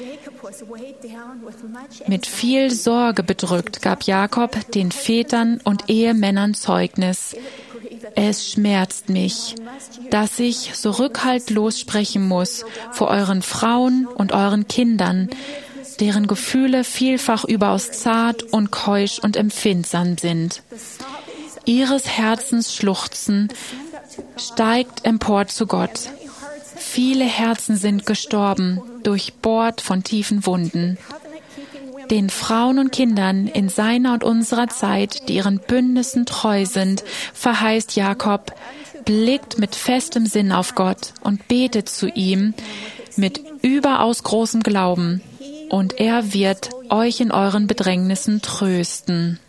Mit viel Sorge bedrückt gab Jakob den Vätern und Ehemännern Zeugnis. Es schmerzt mich, dass ich so rückhaltlos sprechen muss vor euren Frauen und euren Kindern, deren Gefühle vielfach überaus zart und keusch und empfindsam sind. Ihres Herzens Schluchzen steigt empor zu Gott. Viele Herzen sind gestorben, durchbohrt von tiefen Wunden. Den Frauen und Kindern in seiner und unserer Zeit, die ihren Bündnissen treu sind, verheißt Jakob, blickt mit festem Sinn auf Gott und betet zu ihm mit überaus großem Glauben, und er wird euch in euren Bedrängnissen trösten.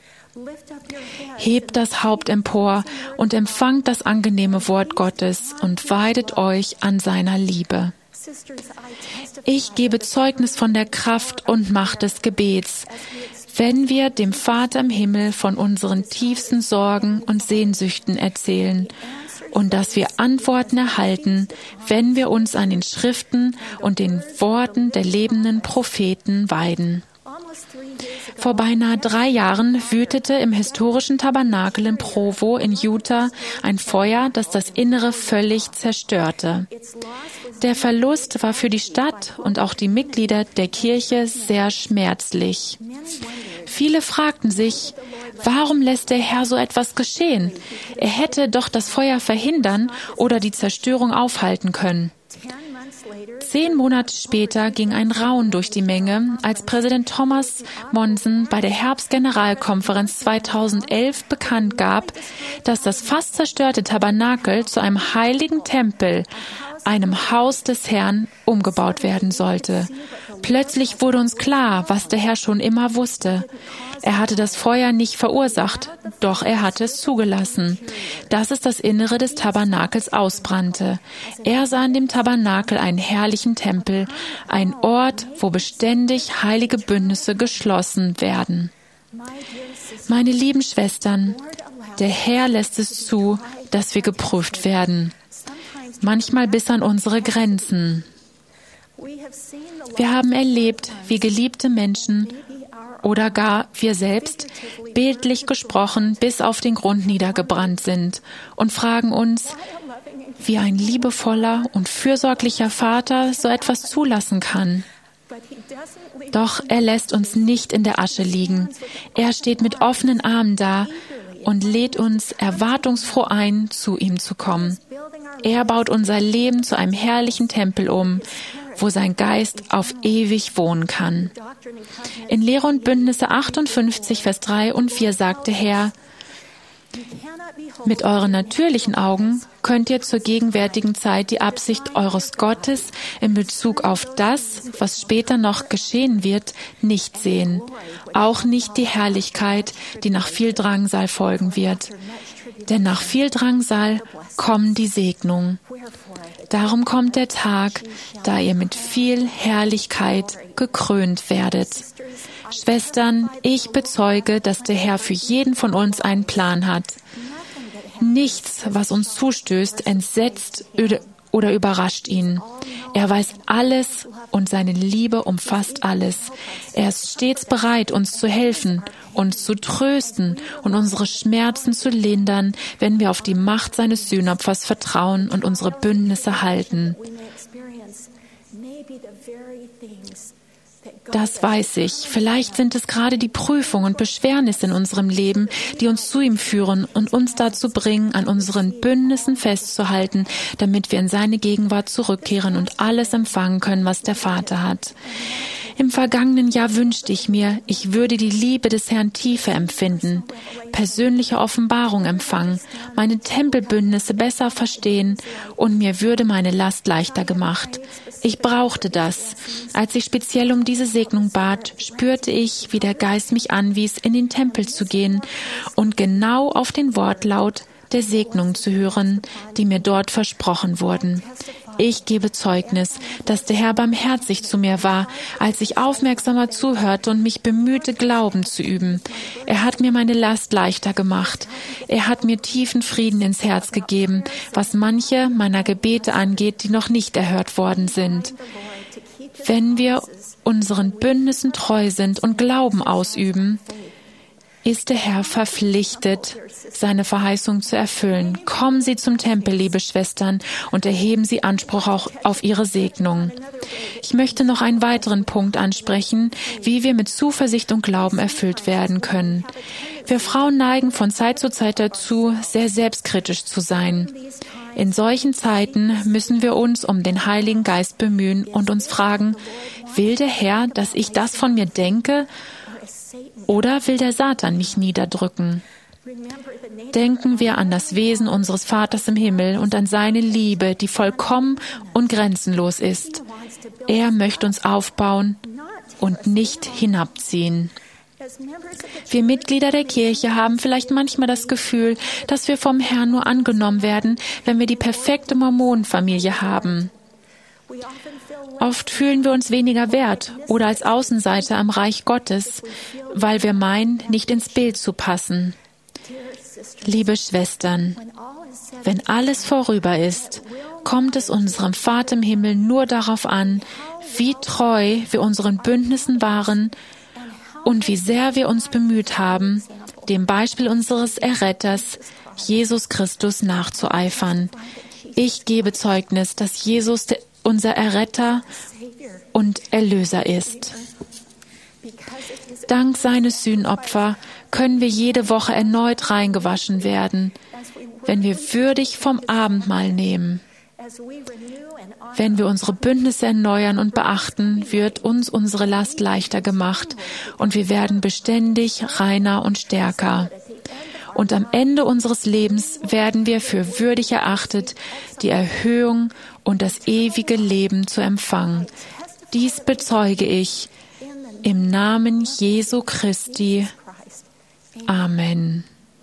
Hebt das Haupt empor und empfangt das angenehme Wort Gottes und weidet euch an seiner Liebe. Ich gebe Zeugnis von der Kraft und Macht des Gebets, wenn wir dem Vater im Himmel von unseren tiefsten Sorgen und Sehnsüchten erzählen und dass wir Antworten erhalten, wenn wir uns an den Schriften und den Worten der lebenden Propheten weiden. Vor beinahe 3 Jahren wütete im historischen Tabernakel in Provo in Utah ein Feuer, das das Innere völlig zerstörte. Der Verlust war für die Stadt und auch die Mitglieder der Kirche sehr schmerzlich. Viele fragten sich, warum lässt der Herr so etwas geschehen? Er hätte doch das Feuer verhindern oder die Zerstörung aufhalten können. 10 Monate später ging ein Raunen durch die Menge, als Präsident Thomas Monson bei der Herbstgeneralkonferenz 2011 bekannt gab, dass das fast zerstörte Tabernakel zu einem heiligen Tempel, einem Haus des Herrn, umgebaut werden sollte, Plötzlich wurde uns klar, was der Herr schon immer wusste. Er hatte das Feuer nicht verursacht, doch er hatte es zugelassen, dass es das Innere des Tabernakels ausbrannte. Er sah in dem Tabernakel einen herrlichen Tempel, ein Ort, wo beständig heilige Bündnisse geschlossen werden. Meine lieben Schwestern, der Herr lässt es zu, dass wir geprüft werden, manchmal bis an unsere Grenzen. Wir haben erlebt, wie geliebte Menschen oder gar wir selbst, bildlich gesprochen, bis auf den Grund niedergebrannt sind und fragen uns, wie ein liebevoller und fürsorglicher Vater so etwas zulassen kann. Doch er lässt uns nicht in der Asche liegen. Er steht mit offenen Armen da und lädt uns erwartungsfroh ein, zu ihm zu kommen. Er baut unser Leben zu einem herrlichen Tempel um, wo sein Geist auf ewig wohnen kann. In Lehre und Bündnisse 58, Vers 3 und 4 sagt der Herr, mit euren natürlichen Augen könnt ihr zur gegenwärtigen Zeit die Absicht eures Gottes in Bezug auf das, was später noch geschehen wird, nicht sehen. Auch nicht die Herrlichkeit, die nach viel Drangsal folgen wird. Denn nach viel Drangsal kommen die Segnungen. Darum kommt der Tag, da ihr mit viel Herrlichkeit gekrönt werdet. Schwestern, ich bezeuge, dass der Herr für jeden von uns einen Plan hat. Nichts, was uns zustößt, entsetzt oder überrascht ihn. Er weiß alles und seine Liebe umfasst alles. Er ist stets bereit, uns zu helfen, uns zu trösten und unsere Schmerzen zu lindern, wenn wir auf die Macht seines Sühnopfers vertrauen und unsere Bündnisse halten. Das weiß ich. Vielleicht sind es gerade die Prüfungen und Beschwernisse in unserem Leben, die uns zu ihm führen und uns dazu bringen, an unseren Bündnissen festzuhalten, damit wir in seine Gegenwart zurückkehren und alles empfangen können, was der Vater hat. Im vergangenen Jahr wünschte ich mir, ich würde die Liebe des Herrn tiefer empfinden, persönliche Offenbarung empfangen, meine Tempelbündnisse besser verstehen und mir würde meine Last leichter gemacht. Ich brauchte das. Als ich speziell um diese Segnung bat, spürte ich, wie der Geist mich anwies, in den Tempel zu gehen und genau auf den Wortlaut der Segnung zu hören, die mir dort versprochen wurden. Ich gebe Zeugnis, dass der Herr barmherzig zu mir war, als ich aufmerksamer zuhörte und mich bemühte, Glauben zu üben. Er hat mir meine Last leichter gemacht. Er hat mir tiefen Frieden ins Herz gegeben, was manche meiner Gebete angeht, die noch nicht erhört worden sind. Wenn wir unseren Bündnissen treu sind und Glauben ausüben, ist der Herr verpflichtet, seine Verheißung zu erfüllen. Kommen Sie zum Tempel, liebe Schwestern, und erheben Sie Anspruch auch auf Ihre Segnung. Ich möchte noch einen weiteren Punkt ansprechen, wie wir mit Zuversicht und Glauben erfüllt werden können. Wir Frauen neigen von Zeit zu Zeit dazu, sehr selbstkritisch zu sein. In solchen Zeiten müssen wir uns um den Heiligen Geist bemühen und uns fragen, will der Herr, dass ich das von mir denke, oder will der Satan mich niederdrücken? Denken wir an das Wesen unseres Vaters im Himmel und an seine Liebe, die vollkommen und grenzenlos ist. Er möchte uns aufbauen und nicht hinabziehen. Wir Mitglieder der Kirche haben vielleicht manchmal das Gefühl, dass wir vom Herrn nur angenommen werden, wenn wir die perfekte Mormonenfamilie haben. Oft fühlen wir uns weniger wert oder als Außenseiter am Reich Gottes, weil wir meinen, nicht ins Bild zu passen. Liebe Schwestern, wenn alles vorüber ist, kommt es unserem Vater im Himmel nur darauf an, wie treu wir unseren Bündnissen waren und wie sehr wir uns bemüht haben, dem Beispiel unseres Erretters, Jesus Christus, nachzueifern. Ich gebe Zeugnis, dass Jesus unser Erretter und Erlöser ist. Dank seines Sühnopfer können wir jede Woche erneut reingewaschen werden, wenn wir würdig vom Abendmahl nehmen. Wenn wir unsere Bündnisse erneuern und beachten, wird uns unsere Last leichter gemacht und wir werden beständig reiner und stärker. Und am Ende unseres Lebens werden wir für würdig erachtet, die Erhöhung und das ewige Leben zu empfangen. Dies bezeuge ich im Namen Jesu Christi. Amen.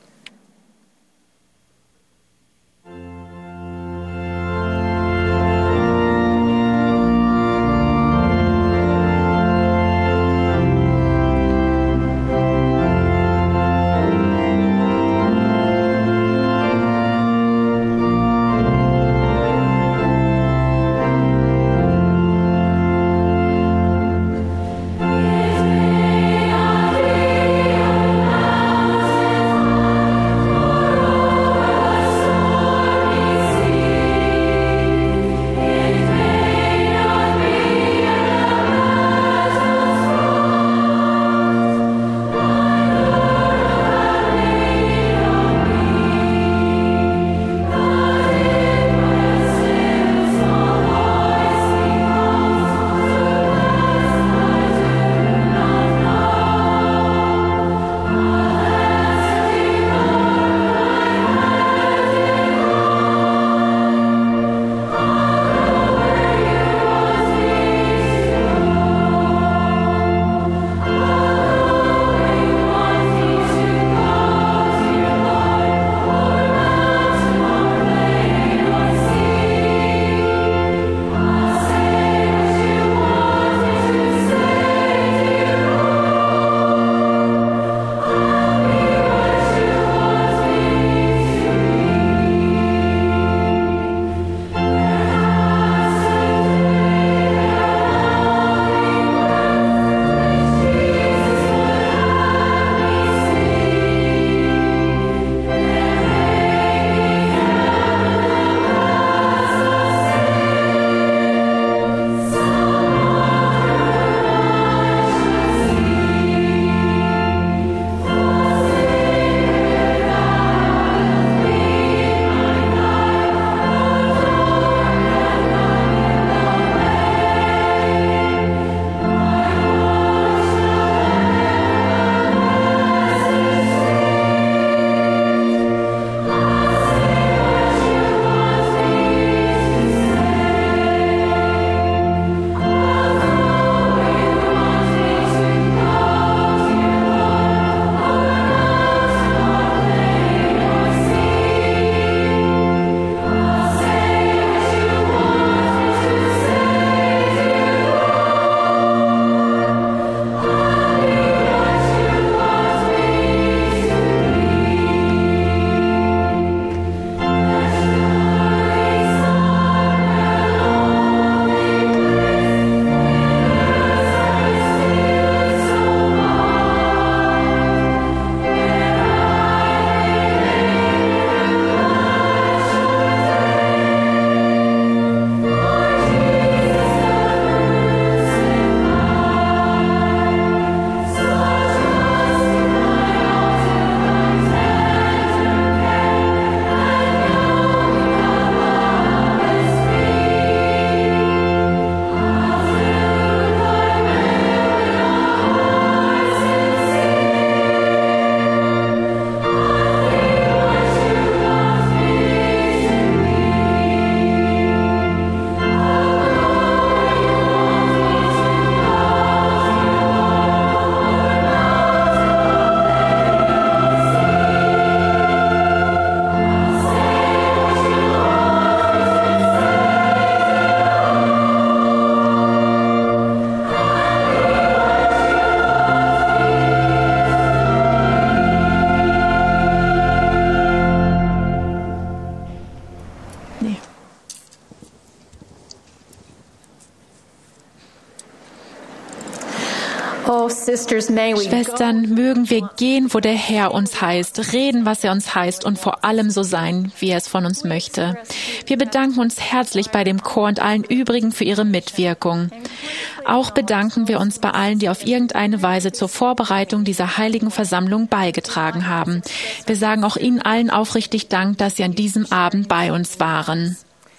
Schwestern, mögen wir gehen, wo der Herr uns heißt, reden, was er uns heißt und vor allem so sein, wie er es von uns möchte. Wir bedanken uns herzlich bei dem Chor und allen übrigen für ihre Mitwirkung. Auch bedanken wir uns bei allen, die auf irgendeine Weise zur Vorbereitung dieser heiligen Versammlung beigetragen haben. Wir sagen auch Ihnen allen aufrichtig Dank, dass Sie an diesem Abend bei uns waren.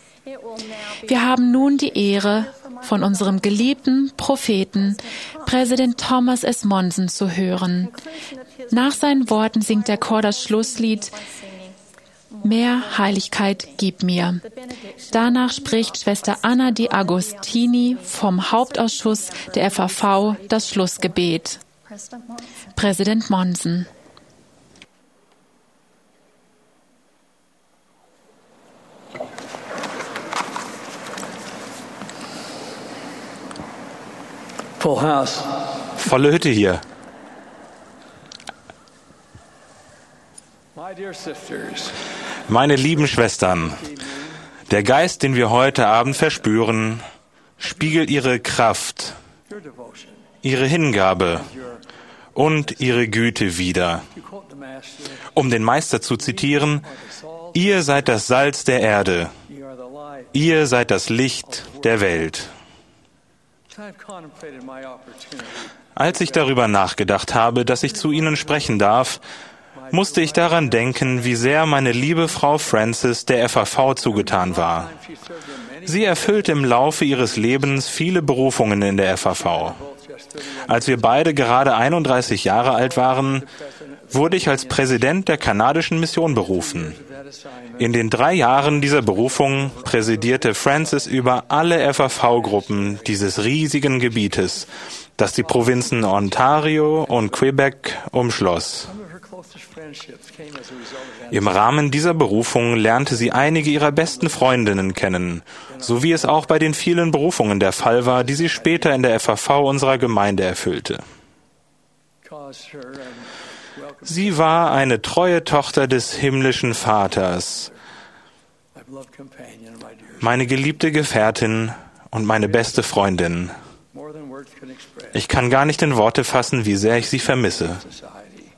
Wir haben nun die Ehre, von unserem geliebten Propheten, Präsident Thomas S. Monson, zu hören. Nach seinen Worten singt der Chor das Schlusslied Mehr Heiligkeit gib mir. Danach spricht Schwester Anna Di Agostini vom Hauptausschuss der FAV das Schlussgebet. Präsident Monsen. Full house. Volle Hütte hier. My dear sisters, Meine lieben Schwestern, der Geist, den wir heute Abend verspüren, spiegelt ihre Kraft, your devotion. ihre Hingabe und ihre Güte wider. You quote the Master, Um den Meister zu zitieren, ihr seid das Salz der Erde, you are the light. ihr seid das Licht der Welt. As I've contemplated my opportunity, Als ich darüber nachgedacht habe, dass ich zu Ihnen sprechen darf, musste ich daran denken, wie sehr meine liebe Frau Frances der FAV zugetan war. she served in many Sie erfüllte im Laufe ihres Lebens viele Berufungen in der FAV. both just 31 Als wir beide gerade 31 Jahre alt waren, wurde ich als Präsident der kanadischen Mission berufen. that assignment. In den 3 Jahren dieser Berufung präsidierte Frances über alle FAV-Gruppen dieses riesigen Gebietes, das die Provinzen Ontario und Quebec umschloss. Some of her closest friendships came as a result of that. Im Rahmen dieser Berufung lernte sie einige ihrer besten Freundinnen kennen, so wie es auch bei den vielen Berufungen der Fall war, die sie später in der FAV unserer Gemeinde erfüllte. Caused her welcome Sie war eine treue Tochter des himmlischen Vaters, my beloved companion and my dear. meine geliebte Gefährtin und meine beste Freundin. More than words can express Ich kann gar nicht in Worte fassen, wie sehr ich sie vermisse. society.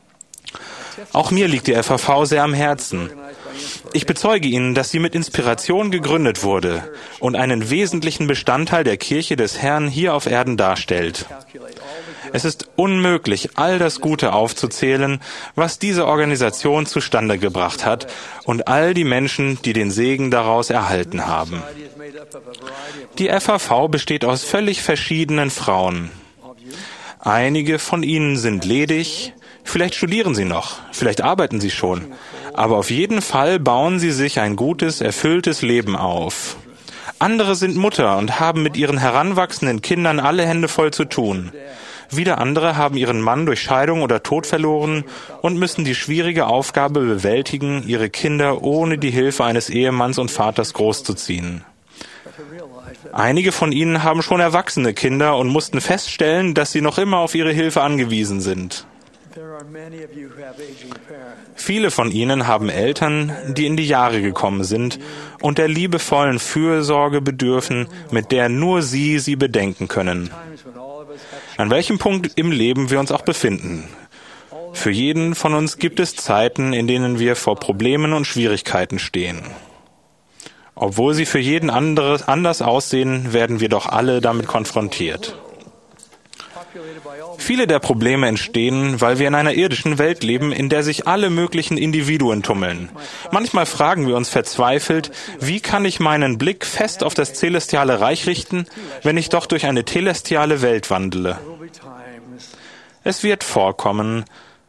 Auch mir liegt die FAV sehr am Herzen. Organized by inspiration. Ich bezeuge Ihnen, dass sie mit Inspiration gegründet wurde und einen wesentlichen Bestandteil der Kirche des Herrn hier auf Erden darstellt. Calculate all the good Es ist unmöglich, all das Gute aufzuzählen, was diese Organisation zustande gebracht hat und all die Menschen, die den Segen daraus erhalten haben. society is made up of a variety of Die FAV besteht aus völlig verschiedenen Frauen. you. Einige von ihnen sind ledig, vielleicht studieren sie noch, vielleicht arbeiten sie schon, aber auf jeden Fall bauen sie sich ein gutes, erfülltes Leben auf. Andere sind Mutter und haben mit ihren heranwachsenden Kindern alle Hände voll zu tun. Wieder andere haben ihren Mann durch Scheidung oder Tod verloren und müssen die schwierige Aufgabe bewältigen, ihre Kinder ohne die Hilfe eines Ehemanns und Vaters großzuziehen. But to realize that Einige von ihnen haben schon erwachsene Kinder und mussten feststellen, dass sie noch immer auf ihre Hilfe angewiesen sind. there are many of you who have aging parents. Viele von ihnen haben Eltern, die in die Jahre gekommen sind und der liebevollen Fürsorge bedürfen, mit der nur sie bedenken können. Times when all of us have An welchem Punkt im Leben wir uns auch befinden. Für jeden von uns gibt es Zeiten, in denen wir vor Problemen und Schwierigkeiten stehen. Obwohl sie für jeden anders aussehen, werden wir doch alle damit konfrontiert. populated by all Viele der Probleme entstehen, weil wir in einer irdischen Welt leben, in der sich alle möglichen Individuen tummeln. Manchmal fragen wir uns verzweifelt, wie kann ich meinen Blick fest auf das celestiale Reich richten, wenn ich doch durch eine telestiale Welt wandele? will be times Es wird vorkommen,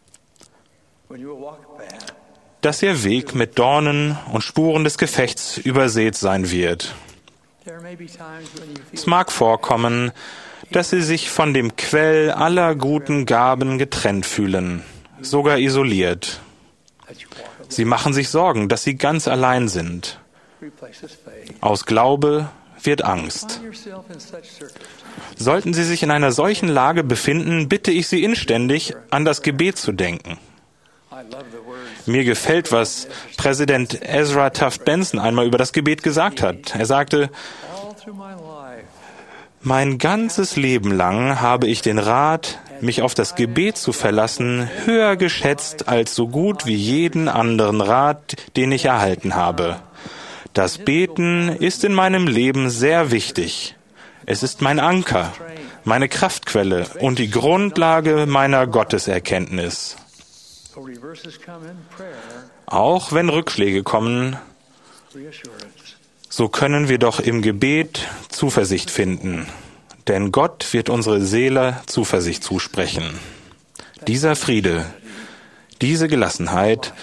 when you will walk a path dass Ihr Weg mit Dornen und Spuren des Gefechts übersät sein wird. there may be times when you Es feel mag vorkommen, dass Sie sich von dem Quell aller guten Gaben getrennt fühlen, sogar isoliert. that you walk alone. Sie machen sich Sorgen, dass Sie ganz allein sind. Replaces faith. Aus Glaube wird Angst. Find yourself in such circumstances. Sollten Sie sich in einer solchen Lage befinden, bitte ich Sie inständig, an das Gebet zu denken. I love the words. Mir gefällt, was Präsident Ezra Taft Benson einmal über das Gebet gesagt hat. Er sagte, All through my life, mein ganzes Leben lang habe ich den Rat, mich auf das Gebet zu verlassen, höher geschätzt als so gut wie jeden anderen Rat, den ich erhalten habe. Das Beten ist in meinem Leben sehr wichtig. Es ist mein Anker, meine Kraftquelle und die Grundlage meiner Gotteserkenntnis. so reverses come in prayer, Auch wenn Rückschläge kommen, reassurance. so können wir doch im Gebet Zuversicht finden. Denn Gott wird unsere Seele Zuversicht zusprechen. Dieser Friede, diese Gelassenheit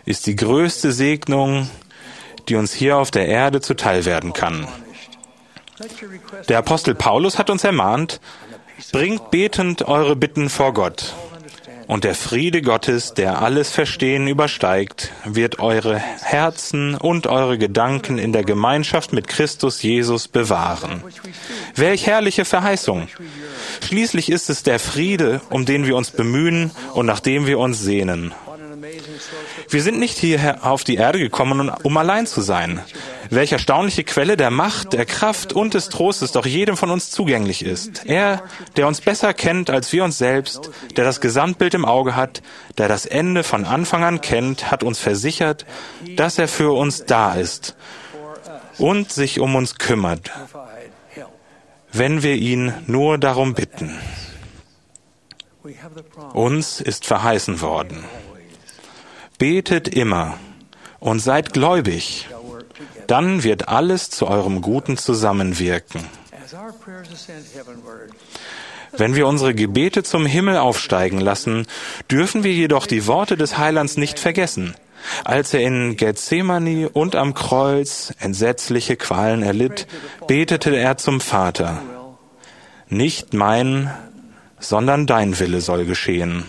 ist die größte Segnung, die uns hier auf der Erde zuteil werden kann. Der Apostel Paulus hat uns ermahnt, bringt betend eure Bitten vor Gott. Und der Friede Gottes, der alles Verstehen übersteigt, wird eure Herzen und eure Gedanken in der Gemeinschaft mit Christus Jesus bewahren. Welch herrliche Verheißung! Schließlich ist es der Friede, um den wir uns bemühen und nach dem wir uns sehnen. Wir sind nicht hierher auf die Erde gekommen, um allein zu sein. Welche erstaunliche Quelle der Macht, der Kraft und des Trostes doch jedem von uns zugänglich ist. Er, der uns besser kennt als wir uns selbst, der das Gesamtbild im Auge hat, der das Ende von Anfang an kennt, hat uns versichert, dass er für uns da ist und sich um uns kümmert, wenn wir ihn nur darum bitten. Uns ist verheißen worden. Betet immer und seid gläubig, dann wird alles zu eurem Guten zusammenwirken. Wenn wir unsere Gebete zum Himmel aufsteigen lassen, dürfen wir jedoch die Worte des Heilands nicht vergessen. Als er in Gethsemane und am Kreuz entsetzliche Qualen erlitt, betete er zum Vater: Nicht mein, sondern dein Wille soll geschehen.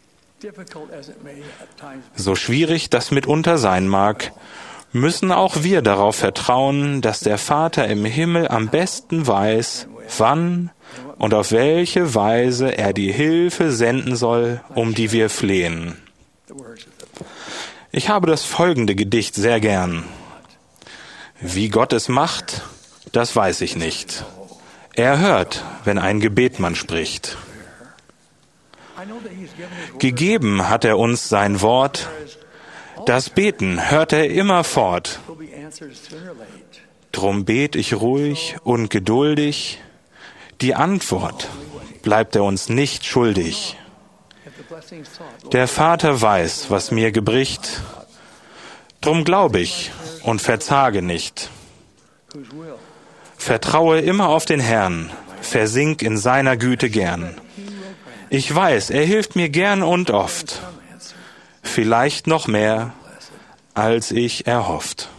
So schwierig das mitunter sein mag, müssen auch wir darauf vertrauen, dass der Vater im Himmel am besten weiß, wann und auf welche Weise er die Hilfe senden soll, um die wir flehen. Ich habe das folgende Gedicht sehr gern. Wie Gott es macht, das weiß ich nicht. Er hört, wenn ein Gebet man spricht. Gegeben hat er uns sein Wort, das Beten hört er immer fort. Drum bet ich ruhig und geduldig, die Antwort bleibt er uns nicht schuldig. Der Vater weiß, was mir gebricht, drum glaub ich und verzage nicht. Vertraue immer auf den Herrn, versink in seiner Güte gern. Ich weiß, er hilft mir gern und oft, vielleicht noch mehr, als ich erhofft.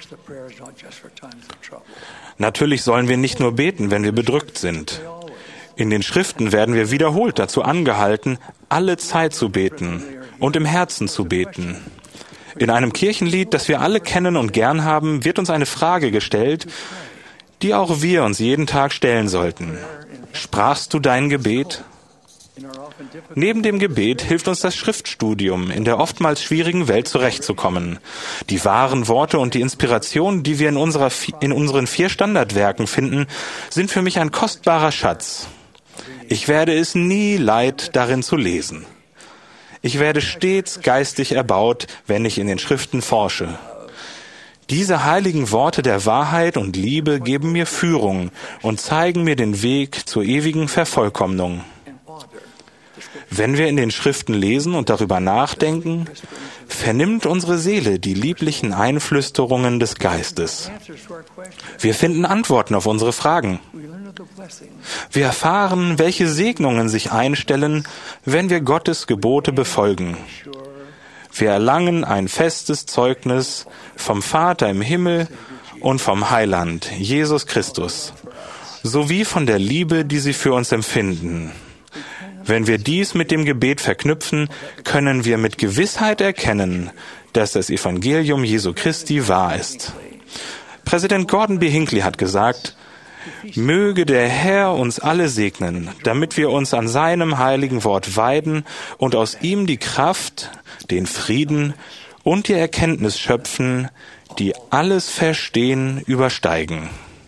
Natürlich sollen wir nicht nur beten, wenn wir bedrückt sind. In den Schriften werden wir wiederholt dazu angehalten, alle Zeit zu beten und im Herzen zu beten. In einem Kirchenlied, das wir alle kennen und gern haben, wird uns eine Frage gestellt, die auch wir uns jeden Tag stellen sollten. Sprachst du dein Gebet? Neben dem Gebet hilft uns das Schriftstudium, in der oftmals schwierigen Welt zurechtzukommen. Die wahren Worte und die Inspiration, die wir in unseren 4 Standardwerken finden, sind für mich ein kostbarer Schatz. Ich werde es nie leid, darin zu lesen. Ich werde stets geistig erbaut, wenn ich in den Schriften forsche. Diese heiligen Worte der Wahrheit und Liebe geben mir Führung und zeigen mir den Weg zur ewigen Vervollkommnung. Wenn wir in den Schriften lesen und darüber nachdenken, vernimmt unsere Seele die lieblichen Einflüsterungen des Geistes. Wir finden Antworten auf unsere Fragen. Wir erfahren, welche Segnungen sich einstellen, wenn wir Gottes Gebote befolgen. Wir erlangen ein festes Zeugnis vom Vater im Himmel und vom Heiland, Jesus Christus, sowie von der Liebe, die sie für uns empfinden. Wenn wir dies mit dem Gebet verknüpfen, können wir mit Gewissheit erkennen, dass das Evangelium Jesu Christi wahr ist. Präsident Gordon B. Hinckley hat gesagt: Möge der Herr uns alle segnen, damit wir uns an seinem heiligen Wort weiden und aus ihm die Kraft, den Frieden und die Erkenntnis schöpfen, die alles Verstehen übersteigen.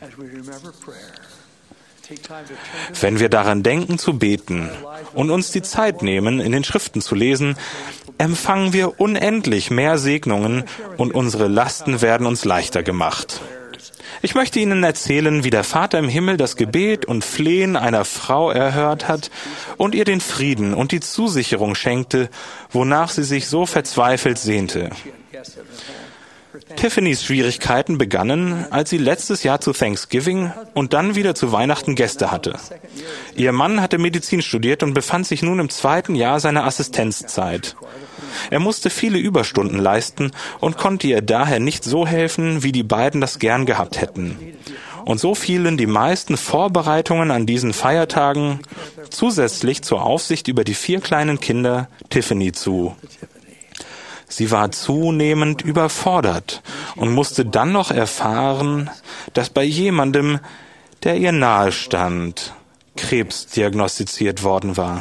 Wenn wir daran denken zu beten und uns die Zeit nehmen, in den Schriften zu lesen, empfangen wir unendlich mehr Segnungen und unsere Lasten werden uns leichter gemacht. Ich möchte Ihnen erzählen, wie der Vater im Himmel das Gebet und Flehen einer Frau erhört hat und ihr den Frieden und die Zusicherung schenkte, wonach sie sich so verzweifelt sehnte. Tiffany's Schwierigkeiten begannen, als sie letztes Jahr zu Thanksgiving und dann wieder zu Weihnachten Gäste hatte. Ihr Mann hatte Medizin studiert und befand sich nun im 2. Jahr seiner Assistenzzeit. Er musste viele Überstunden leisten und konnte ihr daher nicht so helfen, wie die beiden das gern gehabt hätten. Und so fielen die meisten Vorbereitungen an diesen Feiertagen zusätzlich zur Aufsicht über die 4 kleinen Kinder Tiffany zu. Sie war zunehmend überfordert und musste dann noch erfahren, dass bei jemandem, der ihr nahe stand, Krebs diagnostiziert worden war.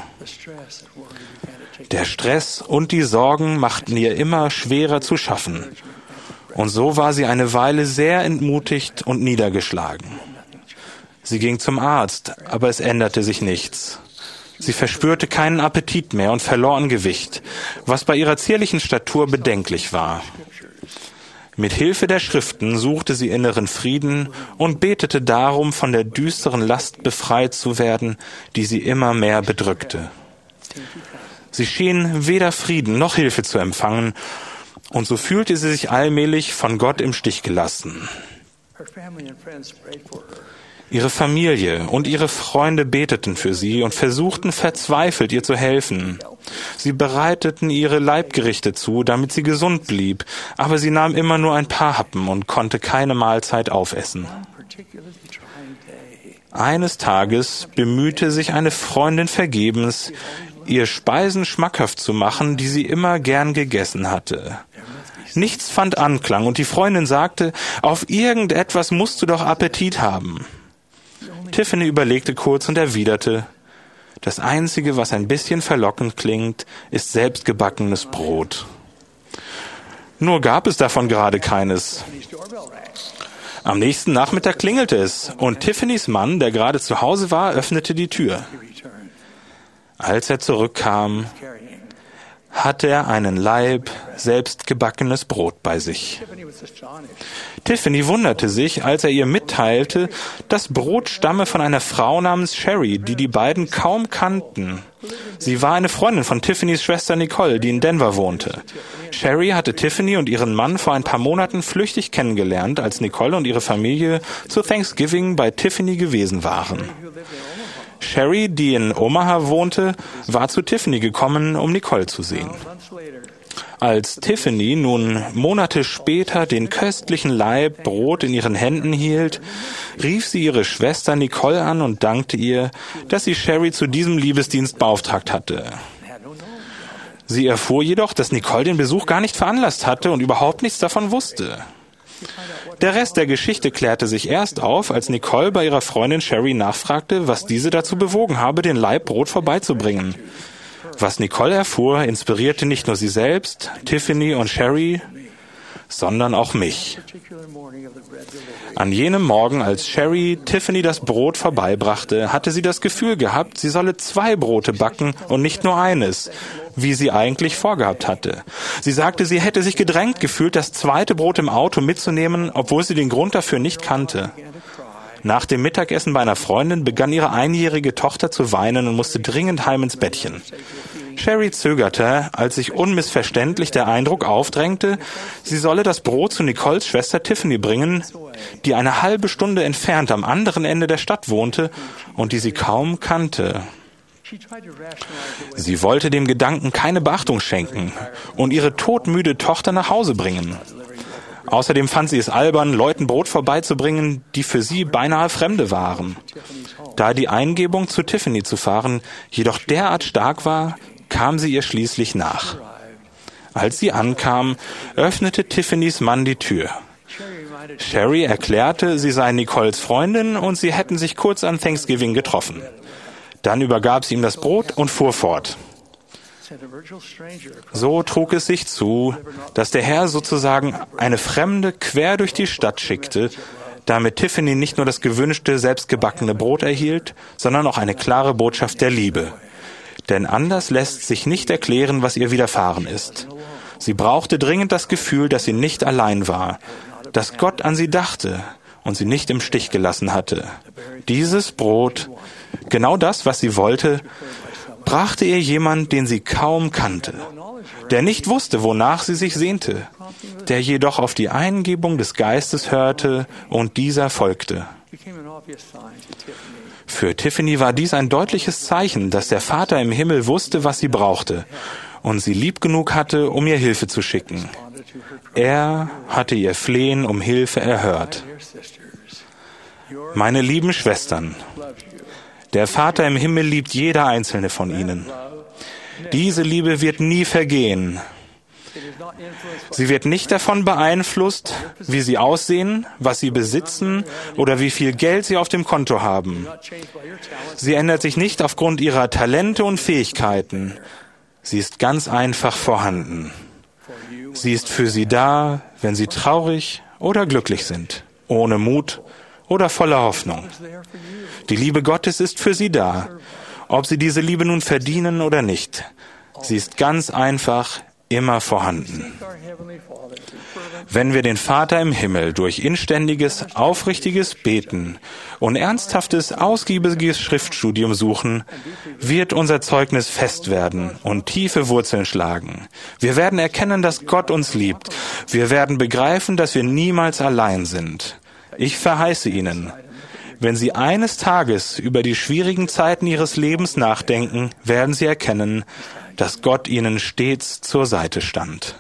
Der Stress und die Sorgen machten ihr immer schwerer zu schaffen. Und so war sie eine Weile sehr entmutigt und niedergeschlagen. Sie ging zum Arzt, aber es änderte sich nichts. Sie verspürte keinen Appetit mehr und verlor an Gewicht, was bei ihrer zierlichen Statur bedenklich war. Mit Hilfe der Schriften suchte sie inneren Frieden und betete darum, von der düsteren Last befreit zu werden, die sie immer mehr bedrückte. Sie schien weder Frieden noch Hilfe zu empfangen, und so fühlte sie sich allmählich von Gott im Stich gelassen. Ihre Familie und ihre Freunde beteten für sie und versuchten verzweifelt, ihr zu helfen. Sie bereiteten ihre Leibgerichte zu, damit sie gesund blieb, aber sie nahm immer nur ein paar Happen und konnte keine Mahlzeit aufessen. Eines Tages bemühte sich eine Freundin vergebens, ihr Speisen schmackhaft zu machen, die sie immer gern gegessen hatte. Nichts fand Anklang und die Freundin sagte, auf irgendetwas musst du doch Appetit haben. Tiffany überlegte kurz und erwiderte, das Einzige, was ein bisschen verlockend klingt, ist selbstgebackenes Brot. Nur gab es davon gerade keines. Am nächsten Nachmittag klingelte es und Tiffany's Mann, der gerade zu Hause war, öffnete die Tür. Als er zurückkam, hatte er einen Laib selbstgebackenes Brot bei sich. Tiffany wunderte sich, als er ihr mitteilte, das Brot stamme von einer Frau namens Sherry, die die beiden kaum kannten. Sie war eine Freundin von Tiffany's Schwester Nicole, die in Denver wohnte. Sherry hatte Tiffany und ihren Mann vor ein paar Monaten flüchtig kennengelernt, als Nicole und ihre Familie zu Thanksgiving bei Tiffany gewesen waren. Sherry, die in Omaha wohnte, war zu Tiffany gekommen, um Nicole zu sehen. Als Tiffany nun Monate später den köstlichen Laib Brot in ihren Händen hielt, rief sie ihre Schwester Nicole an und dankte ihr, dass sie Sherry zu diesem Liebesdienst beauftragt hatte. Sie erfuhr jedoch, dass Nicole den Besuch gar nicht veranlasst hatte und überhaupt nichts davon wusste. Der Rest der Geschichte klärte sich erst auf, als Nicole bei ihrer Freundin Sherry nachfragte, was diese dazu bewogen habe, den Laib Brot vorbeizubringen. Was Nicole erfuhr, inspirierte nicht nur sie selbst, Tiffany und Sherry, sondern auch mich. An jenem Morgen, als Sherry Tiffany das Brot vorbeibrachte, hatte sie das Gefühl gehabt, sie solle 2 Brote backen und nicht nur eines, wie sie eigentlich vorgehabt hatte. Sie sagte, sie hätte sich gedrängt gefühlt, das 2. Brot im Auto mitzunehmen, obwohl sie den Grund dafür nicht kannte. Nach dem Mittagessen bei einer Freundin begann ihre 1-jährige Tochter zu weinen und musste dringend heim ins Bettchen. Sherry zögerte, als sich unmissverständlich der Eindruck aufdrängte, sie solle das Brot zu Nicoles Schwester Tiffany bringen, die eine halbe Stunde entfernt am anderen Ende der Stadt wohnte und die sie kaum kannte. Sie wollte dem Gedanken keine Beachtung schenken und ihre todmüde Tochter nach Hause bringen. Außerdem fand sie es albern, Leuten Brot vorbeizubringen, die für sie beinahe Fremde waren. Da die Eingebung, zu Tiffany zu fahren, jedoch derart stark war, kam sie ihr schließlich nach. Als sie ankam, öffnete Tiffany's Mann die Tür. Sherry erklärte, sie sei Nicoles Freundin und sie hätten sich kurz an Thanksgiving getroffen. Dann übergab sie ihm das Brot und fuhr fort. So trug es sich zu, dass der Herr sozusagen eine Fremde quer durch die Stadt schickte, damit Tiffany nicht nur das gewünschte, selbstgebackene Brot erhielt, sondern auch eine klare Botschaft der Liebe. Denn anders lässt sich nicht erklären, was ihr widerfahren ist. Sie brauchte dringend das Gefühl, dass sie nicht allein war, dass Gott an sie dachte und sie nicht im Stich gelassen hatte. Dieses Brot, genau das, was sie wollte, brachte ihr jemand, den sie kaum kannte, der nicht wusste, wonach sie sich sehnte, der jedoch auf die Eingebung des Geistes hörte und dieser folgte. Für Tiffany war dies ein deutliches Zeichen, dass der Vater im Himmel wusste, was sie brauchte und sie lieb genug hatte, um ihr Hilfe zu schicken. Er hatte ihr Flehen um Hilfe erhört. Meine lieben Schwestern, der Vater im Himmel liebt jede einzelne von ihnen. Diese Liebe wird nie vergehen. Sie wird nicht davon beeinflusst, wie sie aussehen, was sie besitzen oder wie viel Geld sie auf dem Konto haben. Sie ändert sich nicht aufgrund ihrer Talente und Fähigkeiten. Sie ist ganz einfach vorhanden. Sie ist für sie da, wenn sie traurig oder glücklich sind, ohne Mut oder voller Hoffnung. Die Liebe Gottes ist für sie da, ob sie diese Liebe nun verdienen oder nicht. Sie ist ganz einfach immer vorhanden. Wenn wir den Vater im Himmel durch inständiges, aufrichtiges Beten und ernsthaftes, ausgiebiges Schriftstudium suchen, wird unser Zeugnis fest werden und tiefe Wurzeln schlagen. Wir werden erkennen, dass Gott uns liebt. Wir werden begreifen, dass wir niemals allein sind. Ich verheiße Ihnen, wenn Sie eines Tages über die schwierigen Zeiten Ihres Lebens nachdenken, werden Sie erkennen, dass Gott Ihnen stets zur Seite stand.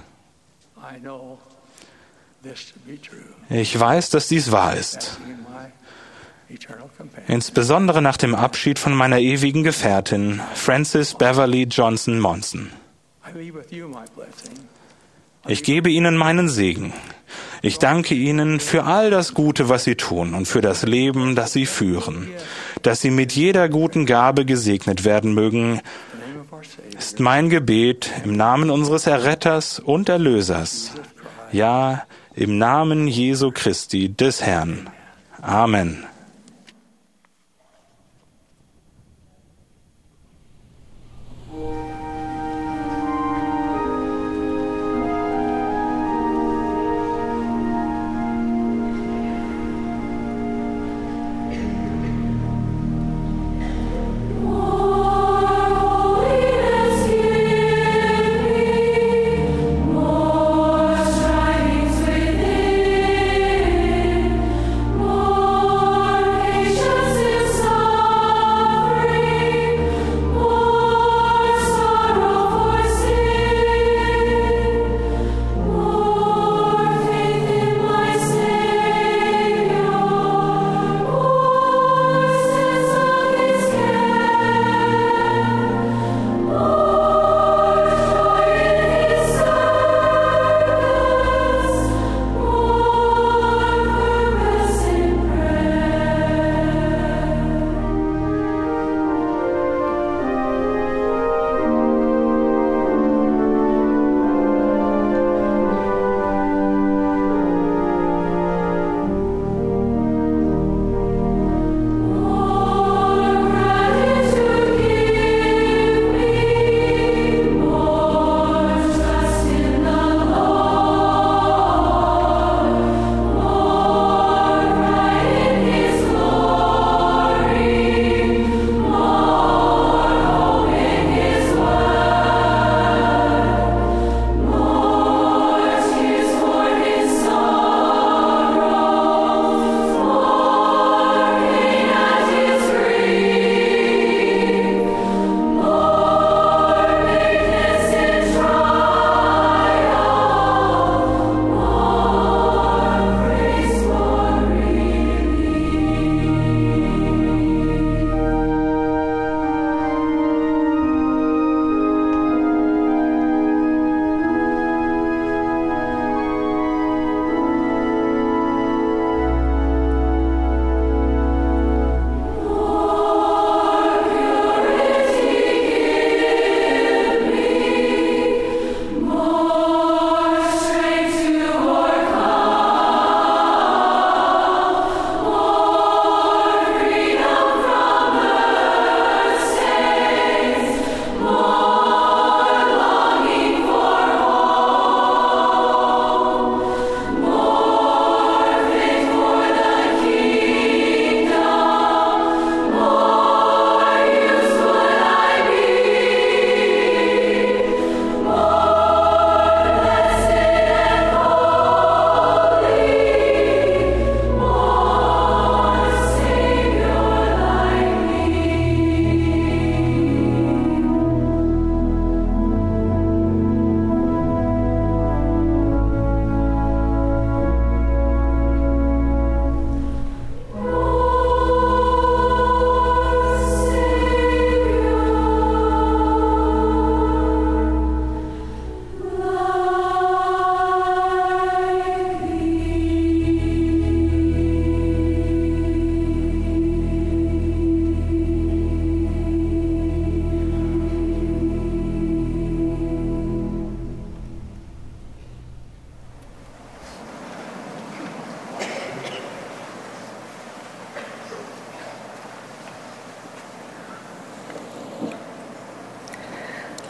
Ich weiß, dass dies wahr ist. Insbesondere nach dem Abschied von meiner ewigen Gefährtin, Frances Beverly Johnson Monson. Ich gebe Ihnen meinen Segen. Ich danke Ihnen für all das Gute, was Sie tun und für das Leben, das Sie führen. Dass Sie mit jeder guten Gabe gesegnet werden mögen, ist mein Gebet im Namen unseres Erretters und Erlösers. Ja, im Namen Jesu Christi, des Herrn. Amen. More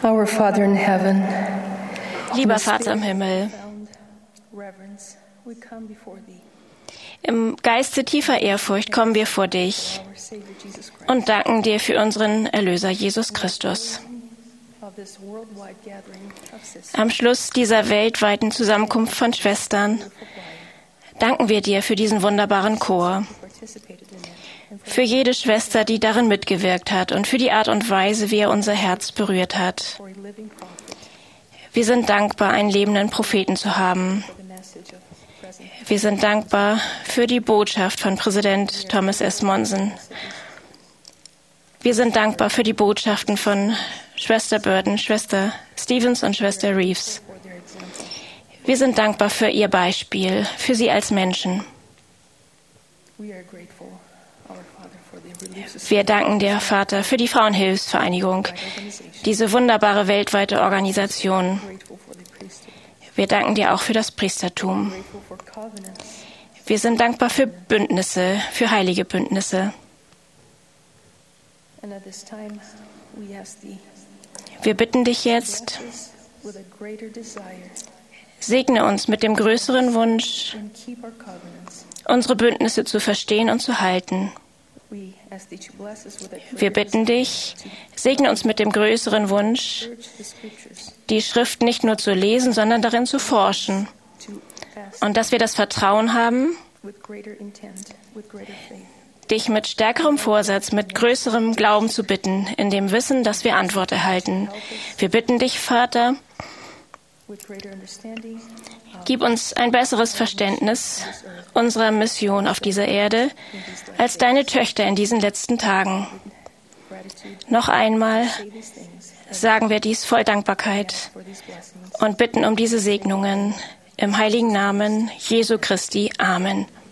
Our Father in heaven, Lieber Vater im Himmel, im Geiste tiefer Ehrfurcht kommen wir vor dich und danken dir für unseren Erlöser Jesus Christus. Am Schluss dieser weltweiten Zusammenkunft von Schwestern danken wir dir für diesen wunderbaren Chor, für jede Schwester, die darin mitgewirkt hat und für die Art und Weise, wie er unser Herz berührt hat. Wir sind dankbar, einen lebenden Propheten zu haben. Wir sind dankbar für die Botschaft von Präsident Thomas S. Monson. Wir sind dankbar für die Botschaften von Schwester Burton, Schwester Stevens und Schwester Reeves. Wir sind dankbar für ihr Beispiel, für sie als Menschen. Wir danken dir, Vater, für die Frauenhilfsvereinigung, diese wunderbare weltweite Organisation. Wir danken dir auch für das Priestertum. Wir sind dankbar für Bündnisse, für heilige Bündnisse. Wir bitten dich jetzt, segne uns mit dem größeren Wunsch, unsere Bündnisse zu verstehen und zu halten. Wir bitten dich, segne uns mit dem größeren Wunsch, die Schrift nicht nur zu lesen, sondern darin zu forschen. Und dass wir das Vertrauen haben, dich mit stärkerem Vorsatz, mit größerem Glauben zu bitten, in dem Wissen, dass wir Antwort erhalten. Wir bitten dich, Vater, gib uns ein besseres Verständnis unserer Mission auf dieser Erde als deine Töchter in diesen letzten Tagen. Noch einmal sagen wir dies voll Dankbarkeit und bitten um diese Segnungen im heiligen Namen Jesu Christi. Amen.